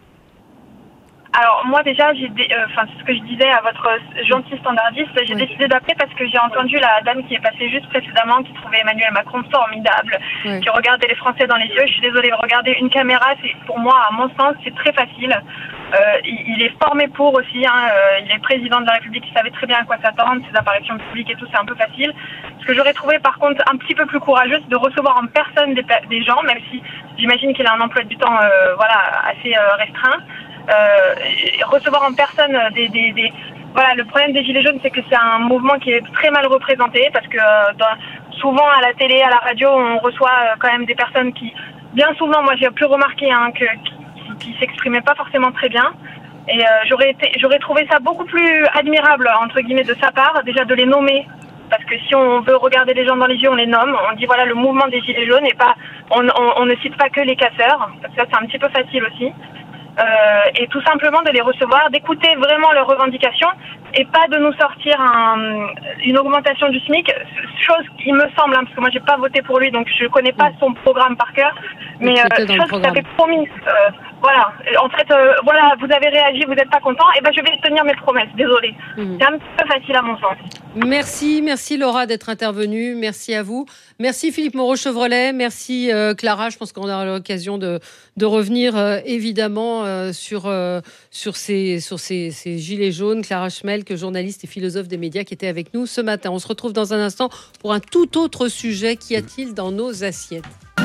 Alors moi déjà, j'ai, dé- euh, enfin c'est ce que je disais à votre gentil standardiste, j'ai Oui. décidé d'appeler parce que j'ai entendu la dame qui est passée juste précédemment, qui trouvait Emmanuel Macron formidable, Oui. qui regardait les Français dans les yeux. Je suis désolée, regarder une caméra, c'est pour moi, à mon sens, c'est très facile. Euh, il, il est formé pour aussi, hein, euh, il est président de la République, il savait très bien à quoi s'attendre, ses apparitions publiques et tout, c'est un peu facile. Ce que j'aurais trouvé par contre un petit peu plus courageux, c'est de recevoir en personne des, pe- des gens, même si j'imagine qu'il a un emploi du temps euh, voilà, assez euh, restreint. Euh, et recevoir en personne des, des, des... Voilà, le problème des Gilets jaunes, c'est que c'est un mouvement qui est très mal représenté, parce que euh, dans, souvent à la télé, à la radio, on reçoit euh, quand même des personnes qui, bien souvent, moi j'ai pu remarquer hein, que, qui, qui s'exprimaient pas forcément très bien. Et euh, j'aurais été, j'aurais trouvé ça beaucoup plus admirable, entre guillemets, de sa part, déjà de les nommer. Parce que si on veut regarder les gens dans les yeux, on les nomme. On dit voilà le mouvement des Gilets jaunes et pas, on, on, on ne cite pas que les casseurs. Parce que ça, c'est un petit peu facile aussi. Euh, et tout simplement de les recevoir, d'écouter vraiment leurs revendications. et pas de nous sortir un, une augmentation du SMIC, chose qui me semble, hein, parce que moi j'ai pas voté pour lui, donc je connais pas son programme par cœur, mais euh, chose qu'il avait promis. Euh, voilà, en fait, euh, voilà, vous avez réagi, vous n'êtes pas content, et ben je vais tenir mes promesses, désolée. Mmh. C'est un petit peu facile à mon sens. Merci, merci Laura d'être intervenue, merci à vous. Merci Philippe Moreau-Chevrolet, merci euh, Clara, je pense qu'on aura l'occasion de, de revenir euh, évidemment euh, sur, euh, sur, ces, sur ces, ces gilets jaunes. Clara Schmelk, journaliste et philosophe des médias qui était avec nous ce matin. On se retrouve dans un instant pour un tout autre sujet. Qu'y a-t-il dans nos assiettes ?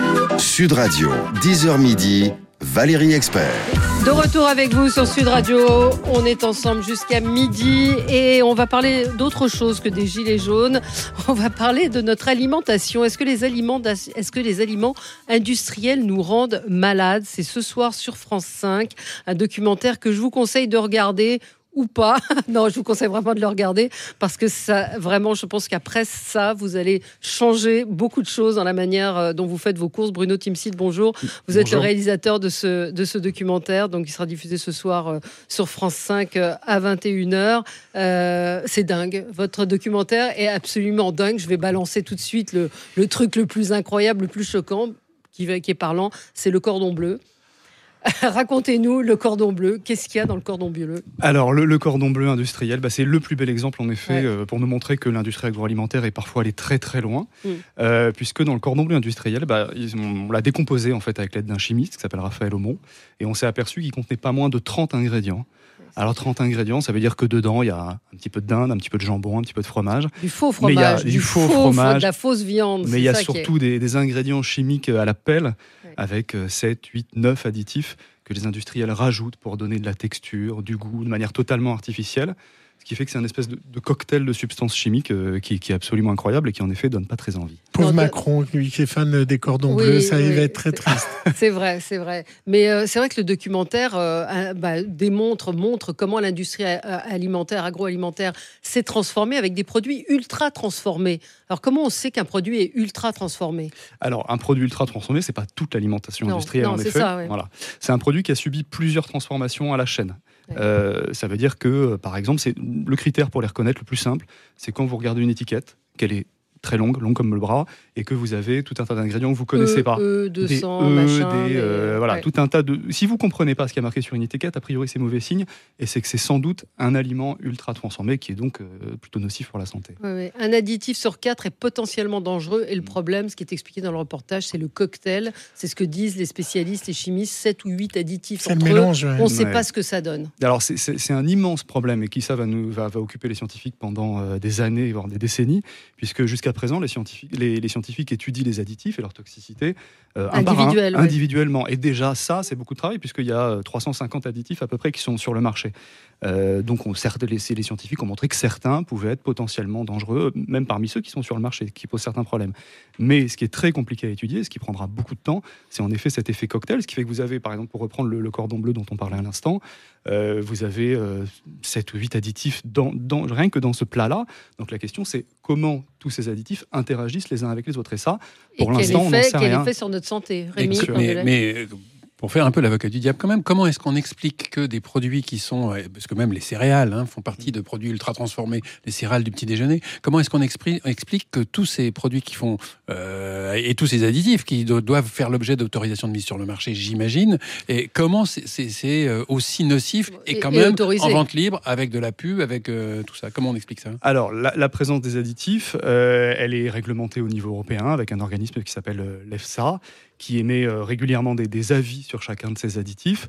Sud Radio, dix heures midi, Valérie Expert. De retour avec vous sur Sud Radio, on est ensemble jusqu'à midi et on va parler d'autre chose que des gilets jaunes. On va parler de notre alimentation. Est-ce que les aliments, est-ce que les aliments industriels nous rendent malades ? C'est ce soir sur France cinq, un documentaire que je vous conseille de regarder. Ou pas. Non, je vous conseille vraiment de le regarder parce que ça, vraiment, je pense qu'après ça, vous allez changer beaucoup de choses dans la manière dont vous faites vos courses. Bruno Timsit, bonjour. Vous êtes bonjour. Le réalisateur de ce, de ce documentaire, donc il sera diffusé ce soir euh, sur France cinq euh, à vingt et une heures. Euh, c'est dingue. Votre documentaire est absolument dingue. Je vais balancer tout de suite le, le truc le plus incroyable, le plus choquant, qui, qui est parlant, c'est le cordon bleu. Racontez-nous le cordon bleu. Qu'est-ce qu'il y a dans le cordon bleu ? Alors, le, le cordon bleu industriel, bah, c'est le plus bel exemple, en effet, ouais. euh, pour nous montrer que l'industrie agroalimentaire est parfois allée très très loin, mm. euh, puisque dans le cordon bleu industriel, bah, ils ont, on l'a décomposé en fait avec l'aide d'un chimiste qui s'appelle Raphaël Aumont, et on s'est aperçu qu'il contenait pas moins de trente ingrédients. Alors trente ingrédients, ça veut dire que dedans, il y a un petit peu de dinde, un petit peu de jambon, un petit peu de fromage. Du faux fromage, mais il y a du, du faux, faux fromage, de la fausse viande. Mais il y a ça surtout est... des, des ingrédients chimiques à la pelle, ouais. avec sept, huit, neuf additifs que les industriels rajoutent pour donner de la texture, du goût, de manière totalement artificielle. Ce qui fait que c'est un espèce de, de cocktail de substances chimiques euh, qui, qui est absolument incroyable et qui en effet donne pas très envie. Pauvre non, Macron, de... lui qui est fan des cordons oui, bleus, ça oui, va être très c'est... triste. C'est vrai, c'est vrai. Mais euh, c'est vrai que le documentaire euh, bah, démontre, montre comment l'industrie alimentaire, agroalimentaire s'est transformée avec des produits ultra transformés. Alors comment on sait qu'un produit est ultra transformé ? Alors un produit ultra transformé, c'est pas toute l'alimentation non, industrielle non, en c'est effet. Ça, ouais. Voilà. C'est un produit qui a subi plusieurs transformations à la chaîne. Ouais. Euh, ça veut dire que, par exemple, c'est le critère pour les reconnaître le plus simple, c'est quand vous regardez une étiquette, qu'elle est très longue, longue comme le bras, et que vous avez tout un tas d'ingrédients que vous connaissez e, pas. E, deux cents, des E, machin, des, euh, mais... voilà, ouais. tout un tas de. Si vous comprenez pas ce qui est marqué sur une étiquette, a priori c'est mauvais signe, et c'est que c'est sans doute un aliment ultra transformé qui est donc euh, plutôt nocif pour la santé. Ouais, ouais. Un additif sur quatre est potentiellement dangereux, et le problème, ce qui est expliqué dans le reportage, c'est le cocktail. C'est ce que disent les spécialistes, les chimistes, sept ou huit additifs c'est entre le mélange, eux. Ouais. On ne sait ouais. pas ce que ça donne. Alors c'est, c'est, c'est un immense problème, et qui ça va nous va, va occuper les scientifiques pendant euh, des années, voire des décennies, puisque jusqu'à présent les scientifiques Les, les scientifiques étudient les additifs et leur toxicité euh, un par un, ouais. individuellement. Et déjà, ça, c'est beaucoup de travail, puisqu'il y a trois cent cinquante additifs à peu près qui sont sur le marché. Euh, donc, on, certes, les, les scientifiques ont montré que certains pouvaient être potentiellement dangereux, même parmi ceux qui sont sur le marché, qui posent certains problèmes. Mais ce qui est très compliqué à étudier, ce qui prendra beaucoup de temps, c'est en effet cet effet cocktail, ce qui fait que vous avez, par exemple, pour reprendre le, le cordon bleu dont on parlait à l'instant, euh, vous avez euh, sept ou huit additifs dans, dans, rien que dans ce plat-là. Donc la question, c'est comment tous ces additifs interagissent les uns avec les autres. Et ça, pour et l'instant, effet, on n'en sait quel rien. Quel effet sur notre santé, Rémi? Mais, mais pour faire un peu l'avocat du diable quand même, comment est-ce qu'on explique que des produits qui sont, parce que même les céréales hein, font partie de produits ultra transformés, les céréales du petit déjeuner, comment est-ce qu'on explique, explique que tous ces produits qui font, euh, et tous ces additifs qui do- doivent faire l'objet d'autorisation de mise sur le marché, j'imagine, et comment c'est, c'est, c'est aussi nocif et quand et, même et en vente libre avec de la pub, avec euh, tout ça, comment on explique ça? Alors, la, la présence des additifs, euh, elle est réglementée au niveau européen avec un organisme qui s'appelle euh, l'EFSA, qui émet euh, régulièrement des, des avis sur chacun de ces additifs.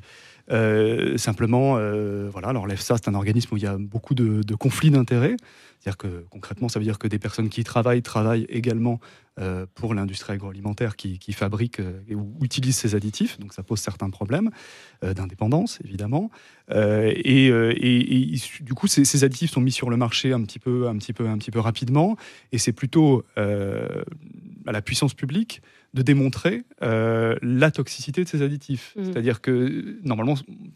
Euh, simplement, euh, voilà, alors l'EFSA, c'est un organisme où il y a beaucoup de, de conflits d'intérêts. C'est-à-dire que, concrètement, ça veut dire que des personnes qui y travaillent, travaillent également euh, pour l'industrie agroalimentaire qui, qui fabrique euh, ou utilise ces additifs. Donc, ça pose certains problèmes euh, d'indépendance, évidemment. Euh, et, euh, et, et du coup, ces, ces additifs sont mis sur le marché un petit peu, un petit peu, un petit peu rapidement. Et c'est plutôt euh, à la puissance publique de démontrer euh, la toxicité de ces additifs. Mmh. C'est-à-dire que, normalement,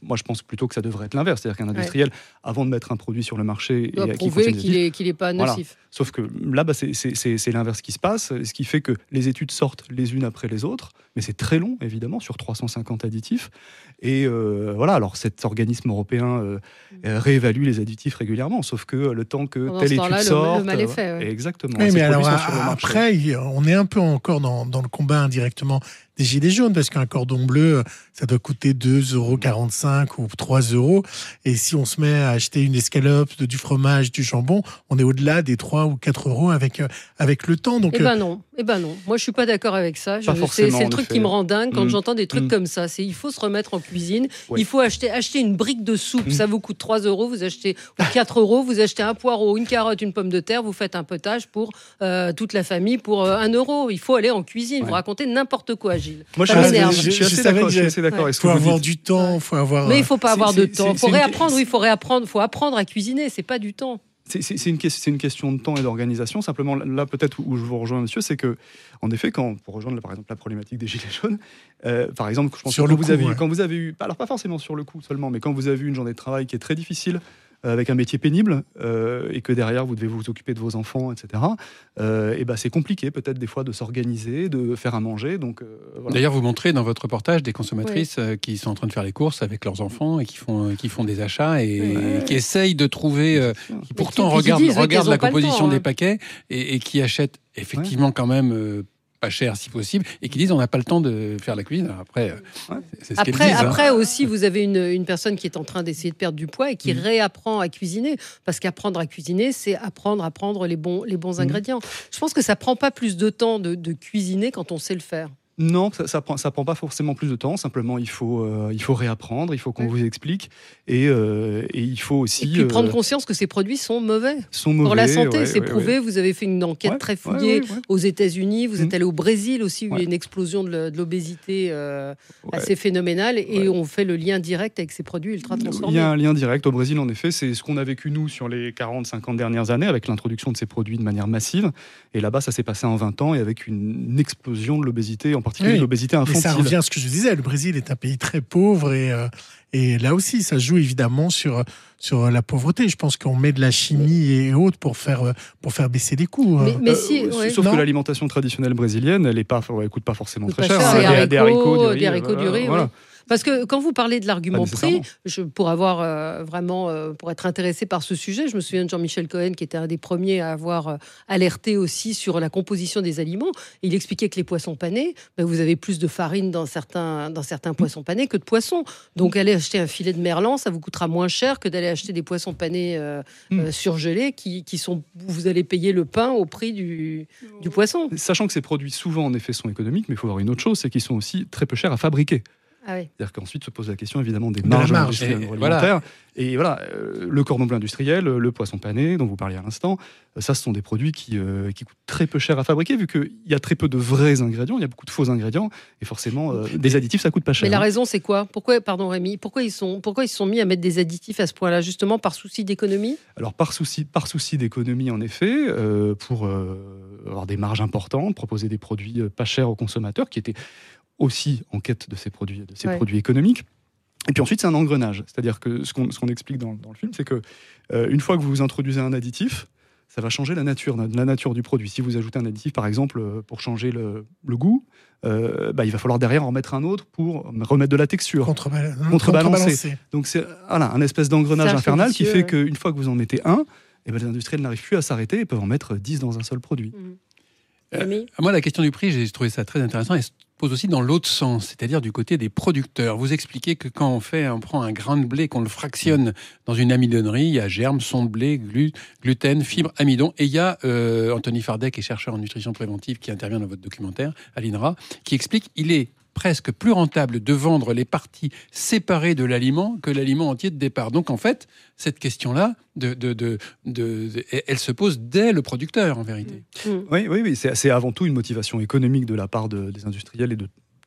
moi, je pense plutôt que ça devrait être l'inverse. C'est-à-dire qu'un industriel, ouais. avant de mettre un produit sur le marché... Il doit et, prouver qu'il n'est qu'il est pas nocif. Voilà. Sauf que là, bah, c'est, c'est, c'est, c'est l'inverse qui se passe, ce qui fait que les études sortent les unes après les autres, mais c'est très long, évidemment, sur trois cent cinquante additifs. Et euh, voilà, alors cet organisme européen euh, mmh. réévalue les additifs régulièrement, sauf que le temps que Pendant telle étude sorte... Le mal est fait, ouais. Exactement. Oui, mais alors, après, on est un peu encore dans, dans le combat indirectement des gilets jaunes, parce qu'un cordon bleu, ça doit coûter deux euros quarante-cinq ou trois euros. Et si on se met à acheter une escalope, du fromage, du jambon, on est au-delà des trois ou quatre euros avec, avec le temps. Donc, eh ben non, eh ben non. Moi, je suis pas d'accord avec ça. Je, c'est, c'est le truc effet. qui me rend dingue quand mmh. j'entends des trucs mmh. comme ça. C'est il faut se remettre en cuisine. Oui. Il faut acheter, acheter une brique de soupe. Mmh. Ça vous coûte trois euros. Vous achetez ou quatre euros. Vous achetez un poireau, une carotte, une pomme de terre. Vous faites un potage pour euh, toute la famille pour euh, un euro. Il faut aller en cuisine. Ouais. Vous racontez n'importe quoi, Gilles. Moi, je, je, je, je suis assez d'accord. Je suis assez d'accord. Il faut avoir du temps. Faut avoir. Mais il faut pas avoir de temps. Il faut réapprendre. Il faut réapprendre. Il faut apprendre à cuisiner. C'est pas du temps. C'est, c'est, c'est, une, c'est une question de temps et d'organisation. Simplement, là, peut-être où je vous rejoins, monsieur, c'est que, en effet, quand, pour rejoindre, par exemple, la problématique des gilets jaunes, euh, par exemple, je pense sur que le quand, coup, vous avez, ouais. quand vous avez eu, alors pas forcément sur le coup seulement, mais quand vous avez eu une journée de travail qui est très difficile, euh, avec un métier pénible, euh, et que derrière, vous devez vous occuper de vos enfants, et cetera, euh, et ben, c'est compliqué, peut-être, des fois, de s'organiser, de faire à manger. Donc, euh, voilà. D'ailleurs, vous montrez dans votre reportage des consommatrices oui. euh, qui sont en train de faire les courses avec leurs enfants et qui font, euh, qui font des achats et, ouais. et qui essayent de trouver, euh, qui pourtant qui, regardent, qui regardent la composition temps, hein. des paquets et, et qui achètent effectivement ouais. quand même euh, pas cher si possible et qui disent on n'a pas le temps de faire la cuisine. Après, ouais. c'est ce après, qu'elles disent. Après hein. aussi, vous avez une, une personne qui est en train d'essayer de perdre du poids et qui mmh. réapprend à cuisiner. Parce qu'apprendre à cuisiner, c'est apprendre à prendre les bons, les bons mmh. ingrédients. Je pense que ça prend pas plus de temps de, de cuisiner quand on sait le faire. Non, ça, ça prend, ça prend pas forcément plus de temps. Simplement, il faut, euh, il faut réapprendre, il faut qu'on ouais. vous explique, et, euh, et il faut aussi et puis prendre euh, conscience que ces produits sont mauvais. Sont mauvais pour la santé, ouais, c'est ouais, prouvé. Ouais. Vous avez fait une enquête ouais, très fouillée ouais, ouais, ouais. aux États-Unis. Vous mmh. êtes allé au Brésil aussi, où ouais. il y a une explosion de l'obésité euh, ouais. assez phénoménale, et ouais. on fait le lien direct avec ces produits ultra transformés. Il y a un lien direct au Brésil, en effet. C'est ce qu'on a vécu nous sur les quarante cinquante dernières années avec l'introduction de ces produits de manière massive. Et là-bas, ça s'est passé en vingt ans et avec une explosion de l'obésité, en particulier oui. de l'obésité infantile. Mais ça revient à ce que je disais, le Brésil est un pays très pauvre et, euh, et là aussi, ça joue évidemment sur, sur la pauvreté. Je pense qu'on met de la chimie et autres pour faire, pour faire baisser les coûts. Mais, mais si, euh, ouais. Sauf non. que l'alimentation traditionnelle brésilienne, elle ne ouais, coûte pas forcément coûte très pas cher. cher. Hein. Des, haricots, des haricots, du riz, euh, voilà. oui. Parce que quand vous parlez de l'argument prix, je, pour avoir euh, vraiment, euh, pour être intéressé par ce sujet, je me souviens de Jean-Michel Cohen qui était un des premiers à avoir euh, alerté aussi sur la composition des aliments. Il expliquait que les poissons panés, ben, vous avez plus de farine dans certains, dans certains poissons panés que de poissons. Donc aller acheter un filet de merlan, ça vous coûtera moins cher que d'aller acheter des poissons panés euh, mm. euh, surgelés qui, qui sont, vous allez payer le pain au prix du, du poisson. Sachant que ces produits souvent en effet sont économiques, mais il faut voir une autre chose, c'est qu'ils sont aussi très peu chers à fabriquer. Ah oui. C'est-à-dire qu'ensuite se pose la question évidemment des marges marge. industrielles et, alimentaires. Voilà. Et voilà, euh, le cordon bleu industriel, le poisson pané dont vous parliez à l'instant, euh, ça ce sont des produits qui, euh, qui coûtent très peu cher à fabriquer vu qu'il y a très peu de vrais ingrédients, il y a beaucoup de faux ingrédients et forcément euh, des additifs ça coûte pas cher. Mais la hein. raison c'est quoi ? Pourquoi, pardon Rémi, pourquoi ils, sont, pourquoi ils se sont mis à mettre des additifs à ce point-là, justement par souci d'économie ? Alors par souci, par souci d'économie en effet, euh, pour euh, avoir des marges importantes, proposer des produits pas chers aux consommateurs qui étaient aussi en quête de ces produits, de ces ouais. produits économiques. Et puis ensuite, c'est un engrenage. C'est-à-dire que ce qu'on, ce qu'on explique dans, dans le film, c'est que euh, une fois que vous introduisez un additif, ça va changer la nature, la nature du produit. Si vous ajoutez un additif, par exemple, pour changer le, le goût, euh, bah, il va falloir derrière en mettre un autre pour remettre de la texture. Contrebal- contrebalancer. contrebalancer. Donc c'est voilà, un espèce d'engrenage infernal vicieux, qui fait ouais. qu'une fois que vous en mettez un, eh ben, les industriels n'arrivent plus à s'arrêter et peuvent en mettre dix dans un seul produit. Mmh. Euh, moi, la question du prix, j'ai trouvé ça très intéressant. Et se pose aussi dans l'autre sens, c'est-à-dire du côté des producteurs. Vous expliquez que quand on fait, on prend un grain de blé, qu'on le fractionne dans une amidonnerie, il y a germe, son de blé, glu, gluten, fibres, amidon. Et il y a euh, Anthony Fardet, qui est chercheur en nutrition préventive, qui intervient dans votre documentaire à l'I N R A, qui explique qu'il est presque plus rentable de vendre les parties séparées de l'aliment que l'aliment entier de départ. Donc en fait, cette question-là, de, de, de, de, de, elle se pose dès le producteur en vérité. Mmh. Oui, oui, oui. C'est, c'est avant tout une motivation économique de la part de, des industriels et de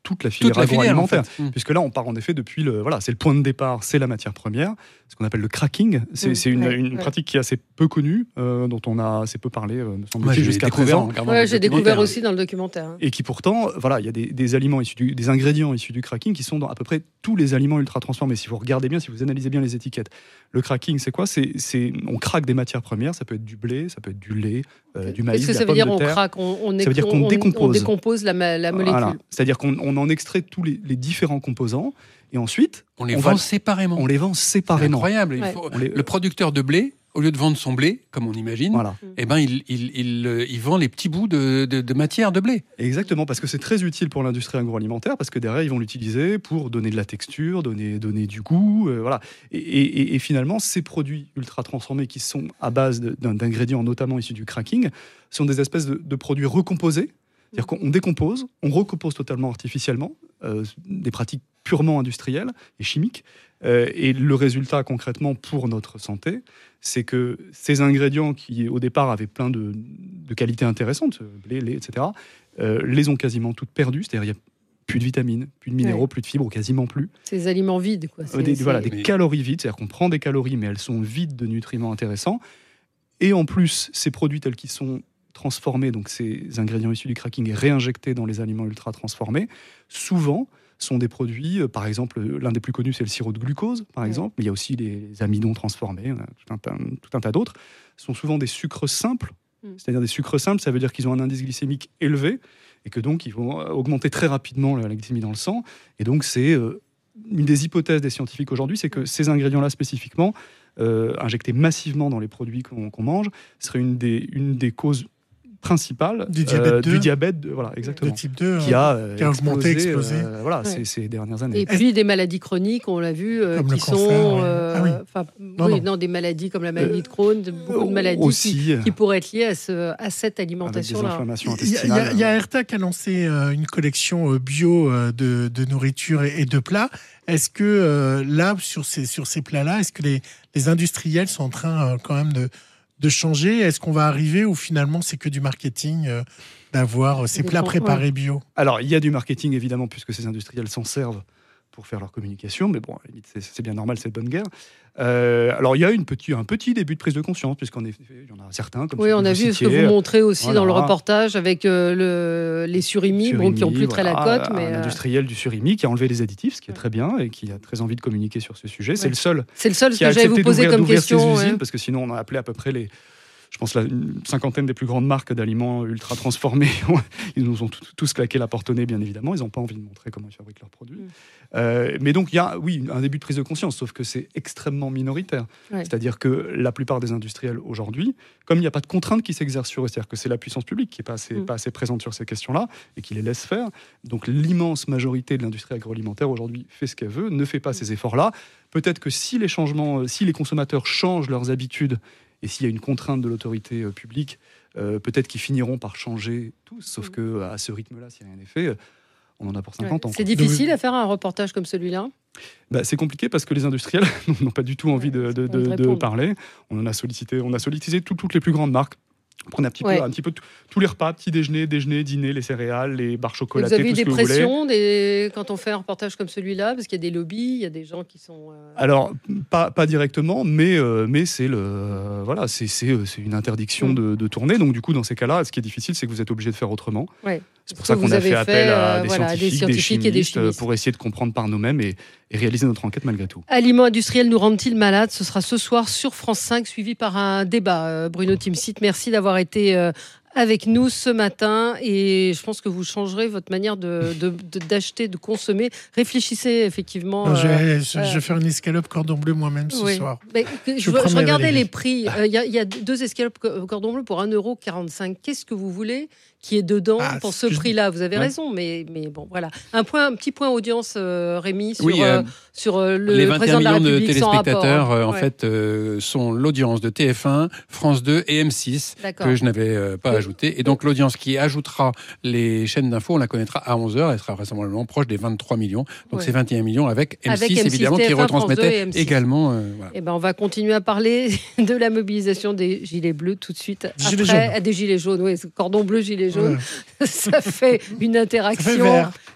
toute la filière Toute la filière, agroalimentaire. en fait. Mmh. Puisque là, on part en effet depuis le. Voilà, c'est le point de départ, c'est la matière première, ce qu'on appelle le cracking. C'est, Mmh, c'est une, ouais, une ouais. pratique qui est assez peu connue, euh, dont on a assez peu parlé, euh, me semble-t-il, Moi, j'ai jusqu'à découvert en présent. regardant Ouais, le j'ai documentaire. découvert aussi dans le documentaire. hein. Et qui pourtant, voilà, il y a des, des aliments issus du, des ingrédients issus du cracking qui sont dans à peu près tous les aliments ultra transformés. Si vous regardez bien, si vous analysez bien les étiquettes, le cracking, c'est quoi c'est, c'est, on craque des matières premières. Ça peut être du blé, ça peut être du lait, euh, du maïs, Qu'est-ce que de la ça veut pomme dire de on terre. craque on, on, Ça veut dire qu'on on- décompose. on décompose la, ma- la molécule. Voilà. C'est-à-dire qu'on on en extrait tous les, les différents composants et ensuite On les on vend va- séparément. on les vend C'est séparément. incroyable. Il Ouais. faut- On les- Le producteur de blé, au lieu de vendre son blé, comme on imagine, Voilà. eh ben, il, il, il, euh, il vend les petits bouts de, de, de matière de blé. Exactement, parce que c'est très utile pour l'industrie agroalimentaire, parce que derrière, ils vont l'utiliser pour donner de la texture, donner, donner du goût, euh, voilà. Et, et- et finalement, ces produits ultra transformés qui sont à base de- d'un- d'ingrédients notamment issus du cracking, sont des espèces de, de produits recomposés. C'est-à-dire qu'on décompose, on recompose totalement artificiellement, euh, des pratiques purement industrielles et chimiques. Euh, et le résultat concrètement pour notre santé, c'est que ces ingrédients qui au départ avaient plein de, de qualités intéressantes, blé, lait, et cetera, euh, les ont quasiment toutes perdues. C'est-à-dire il n'y a plus de vitamines, plus de minéraux, Ouais. plus de fibres, quasiment plus. Ces aliments vides, quoi. Euh, C'est- des, c'est- voilà, des Mais- calories vides, c'est-à-dire qu'on prend des calories, mais elles sont vides de nutriments intéressants. Et en plus, ces produits tels qu'ils sont transformés, donc ces ingrédients issus du cracking, et réinjectés dans les aliments ultra transformés, souvent sont des produits, euh, par exemple, euh, l'un des plus connus, c'est le sirop de glucose, par Ouais. exemple, mais il y a aussi les amidons transformés, on a tout un, tas- tout un tas d'autres, sont souvent des sucres simples. Mm. C'est-à-dire des sucres simples, ça veut dire qu'ils ont un indice glycémique élevé, et que donc ils vont euh, augmenter très rapidement la glycémie dans le sang. Et donc c'est euh, une des hypothèses des scientifiques aujourd'hui, c'est que ces ingrédients-là spécifiquement, euh, injectés massivement dans les produits qu'on qu'on mange, serait une des, une des causes principales Du diabète deux. du diabète, de- voilà, exactement, De type deux, qui euh, a, euh, qui a augmenté, explosé, explosé. euh, voilà, Ouais. ces, ces dernières années. Et puis des maladies chroniques, on l'a vu, euh, Comme le qui cancer, sont, ouais. euh, Ah oui. enfin, Non, oui, non. non, des maladies comme la maladie de Crohn, de- beaucoup de maladies aussi, qui, euh, qui pourraient être liées à, ce, à cette avec des alimentation-là. inflammations Il y, a- il y a- intestinales. il y a AirTag qui a lancé euh, une collection euh, bio euh, de, de nourriture et, et de plats. Est-ce que euh, là, sur ces, sur ces plats-là, est-ce que les, les industriels sont en train euh, quand même de, de changer? Est-ce qu'on va arriver où finalement c'est que du marketing euh, d'avoir euh, ces dépend, plats préparés ouais. bio? Alors, il y a du marketing, évidemment, puisque ces industriels s'en servent pour faire leur communication, mais bon, à la limite, c'est, c'est bien normal, c'est de bonne guerre. Euh, alors, il y a une petit, un petit début de prise de conscience, puisqu'en effet, il y en a certains, comme Oui, celui on que a vous vu ce que citiez, vous montrez aussi voilà. dans le reportage avec euh, le, les surimi, bon, qui ont plus très la voilà, cote. Mais, un euh, industriel du surimi qui a enlevé les additifs, ce qui est très bien, et qui a très envie de communiquer sur ce sujet. C'est Ouais. le seul c'est le seul qui que a j'allais accepté vous poser d'ouvrir, comme d'ouvrir ses question. usines, ouais. parce que sinon, on a appelé à peu près les... Je pense la une cinquantaine des plus grandes marques d'aliments ultra transformés. Ils nous ont tous, tous claqué la porte au nez, bien évidemment. Ils n'ont pas envie de montrer comment ils fabriquent leurs produits. Mm. Euh, mais donc, il y a, oui, un début de prise de conscience, sauf que c'est extrêmement minoritaire. Ouais. C'est-à-dire que la plupart des industriels aujourd'hui, comme il n'y a pas de contrainte qui s'exerce sur eux, c'est-à-dire que c'est la puissance publique qui n'est pas assez, Mm. pas assez présente sur ces questions-là et qui les laisse faire. Donc, l'immense majorité de l'industrie agroalimentaire aujourd'hui fait ce qu'elle veut, ne fait pas ces efforts-là. Peut-être que si les changements, euh, si les consommateurs changent leurs habitudes, et s'il y a une contrainte de l'autorité euh, publique, euh, peut-être qu'ils finiront par changer tous. Sauf que euh, à ce rythme-là, si rien n'est fait, euh, on en a pour cinquante Ouais. ans. C'est quoi. difficile à faire un reportage comme celui-là. Bah, c'est compliqué parce que les industriels n'ont pas du tout envie de, de- pas envie de de- de répondre. parler. On en a sollicité, on a sollicité tout- toutes les plus grandes marques. Prenez un petit Ouais. peu, un petit peu tout- tous les repas, petit déjeuner, déjeuner, dîner, les céréales, les barres Et chocolatées, vous avez eu tout ce des que vous voulez. pressions des... quand on fait un reportage comme celui-là, parce qu'il y a des lobbies, il y a des gens qui sont. euh, Alors, pas, pas directement, mais, euh, mais c'est, le, euh, voilà, c'est, c'est, euh, c'est une interdiction Mm. de, de tourner. Donc, du coup, dans ces cas-là, ce qui est difficile, c'est que vous êtes obligé de faire autrement. Ouais. C'est pour Ce ça que qu'on vous a avez fait appel fait, à euh, des, voilà, scientifiques, des scientifiques des et des chimistes, euh, chimistes. pour essayer de comprendre par nous-mêmes et, et réaliser notre enquête malgré tout. Aliments industriels nous rendent-ils malades? Ce sera ce soir sur France cinq, suivi par un débat. Euh, Bruno Timsit, merci d'avoir été euh, avec nous ce matin et je pense que vous changerez votre manière de, de- de- d'acheter, de consommer. Réfléchissez effectivement. Non, je, euh, vais, je- euh, je vais faire une escalope cordon bleu moi-même ce oui. soir. Mais, je, Je je promets, regardais Valérie. les prix. Il y, a- y a deux escalopes co- cordon bleu pour un euro quarante-cinq. Qu'est-ce que vous voulez qui est dedans Ah, pour c'est ce ce que je- prix-là? Vous avez Ouais. raison, mais, mais bon, voilà. Un, point, un petit point audience, euh, Rémi, sur, Oui, euh, euh, sur euh, le les vingt et président un de la millions de République sans rapport, téléspectateurs, hein. euh, en Ouais. fait, euh, sont l'audience de T F un, France deux et M six, D'accord. que je n'avais euh, pas Oui. ajouté. Et donc, l'audience qui ajoutera les chaînes d'infos, on la connaîtra à onze heures. Elle sera vraisemblablement proche des vingt-trois millions. Donc, Ouais. c'est vingt et un millions avec M six, Avec M six, évidemment, qui T F un, France deux et retransmettait M six. également. euh, voilà. Eh ben, on va continuer à parler de la mobilisation des gilets bleus tout de suite. Gilets après, jaunes. ah, des gilets jaunes, oui, cordon bleu, gilets jaunes. Ouais. Ça fait une Ça fait interaction vert.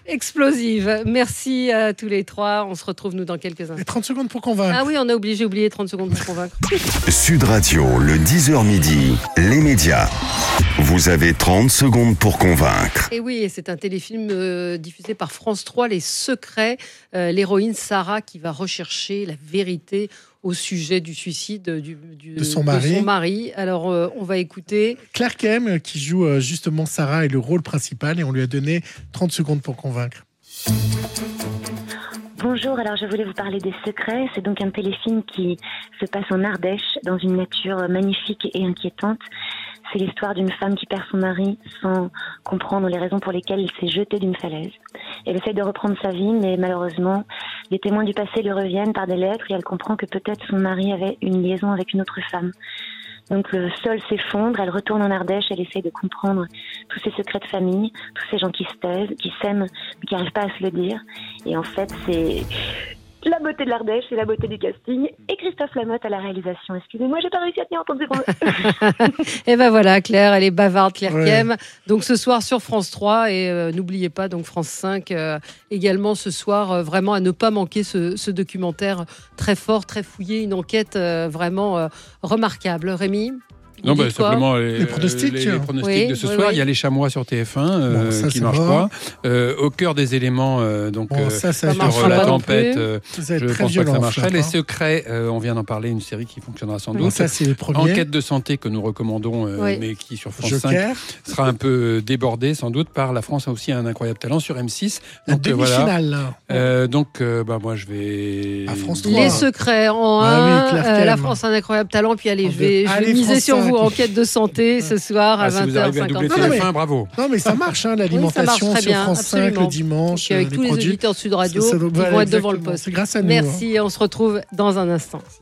explosive. Merci à tous les trois. On se retrouve, nous, dans quelques instants. Et trente secondes pour convaincre. Ah oui, on a oublié, j'ai oublié trente secondes pour convaincre. Sud Radio, le dix heures midi, les médias. Vous avez trente secondes pour convaincre. Et oui, c'est un téléfilm euh, diffusé par France trois, Les Secrets. Euh, l'héroïne Sarah qui va rechercher la vérité au sujet du suicide du, du, de, son mari. de son mari. Alors, euh, on va écouter... Claire Kem, qui joue euh, justement Sarah, est le rôle principal et on lui a donné trente secondes pour convaincre. Bonjour, alors je voulais vous parler des Secrets. C'est donc un téléfilm qui se passe en Ardèche, dans une nature magnifique et inquiétante. C'est l'histoire d'une femme qui perd son mari sans comprendre les raisons pour lesquelles il s'est jeté d'une falaise. Elle essaie de reprendre sa vie, mais malheureusement, les témoins du passé lui reviennent par des lettres et elle comprend que peut-être son mari avait une liaison avec une autre femme. Donc le sol s'effondre, elle retourne en Ardèche, elle essaie de comprendre tous ces secrets de famille, tous ces gens qui se taisent, qui s'aiment, mais qui n'arrivent pas à se le dire. Et en fait, c'est la beauté de l'Ardèche, c'est la beauté du casting. Et Christophe Lamotte à la réalisation. Excusez-moi, j'ai pas réussi à tenir en trente secondes. Et ben voilà, Claire, elle est bavarde, Claire Ouais. Kem. Donc ce soir sur France trois et euh, n'oubliez pas donc France cinq euh, également ce soir, euh, vraiment à ne pas manquer ce, ce documentaire très fort, très fouillé, une enquête euh, vraiment euh, remarquable. Rémi? Non, bah, Dites quoi simplement les, Les pronostics. les, les pronostics Oui, de ce oui, soir. oui. Il y a les chamois sur T F un euh, Bon, ça, qui c'est marchent mort. pas. Euh, au cœur des éléments, euh, donc Bon, euh, ça, ça, ça sur marchera la pas non tempête, plus. euh, Ça va être je très pense pas que violent, ça marcherait. Flap, Les hein. secrets, euh, on vient d'en parler, une série qui fonctionnera sans Bon, doute. ça, c'est les premiers. Enquête de santé que nous recommandons, euh, Oui. mais qui sur France Joker. cinq sera un peu débordée sans doute par La France a aussi un incroyable talent sur M six. La Donc euh, voilà. demi-finale, là. Euh, donc euh, bah moi je vais. À France trois. Les Secrets en Ah oui, un, Claire euh, La Kem. France a un incroyable talent. Puis allez, En je vais, deux. je vais Allez, miser France sur vous. cinq. Enquête de santé ce soir à Ah, si vous arrivez à doubler vingt heures cinquante. T F un, bravo. Non, mais ça marche, hein, Oui, ça marche l'alimentation très sur bien, France cinq absolument. le dimanche. Puis avec euh, tous les produits. auditeurs de Sud Radio Ça- ça- qui voilà, vont être devant le exactement. poste. C'est grâce à nous. hein. Merci, on se retrouve dans un instant.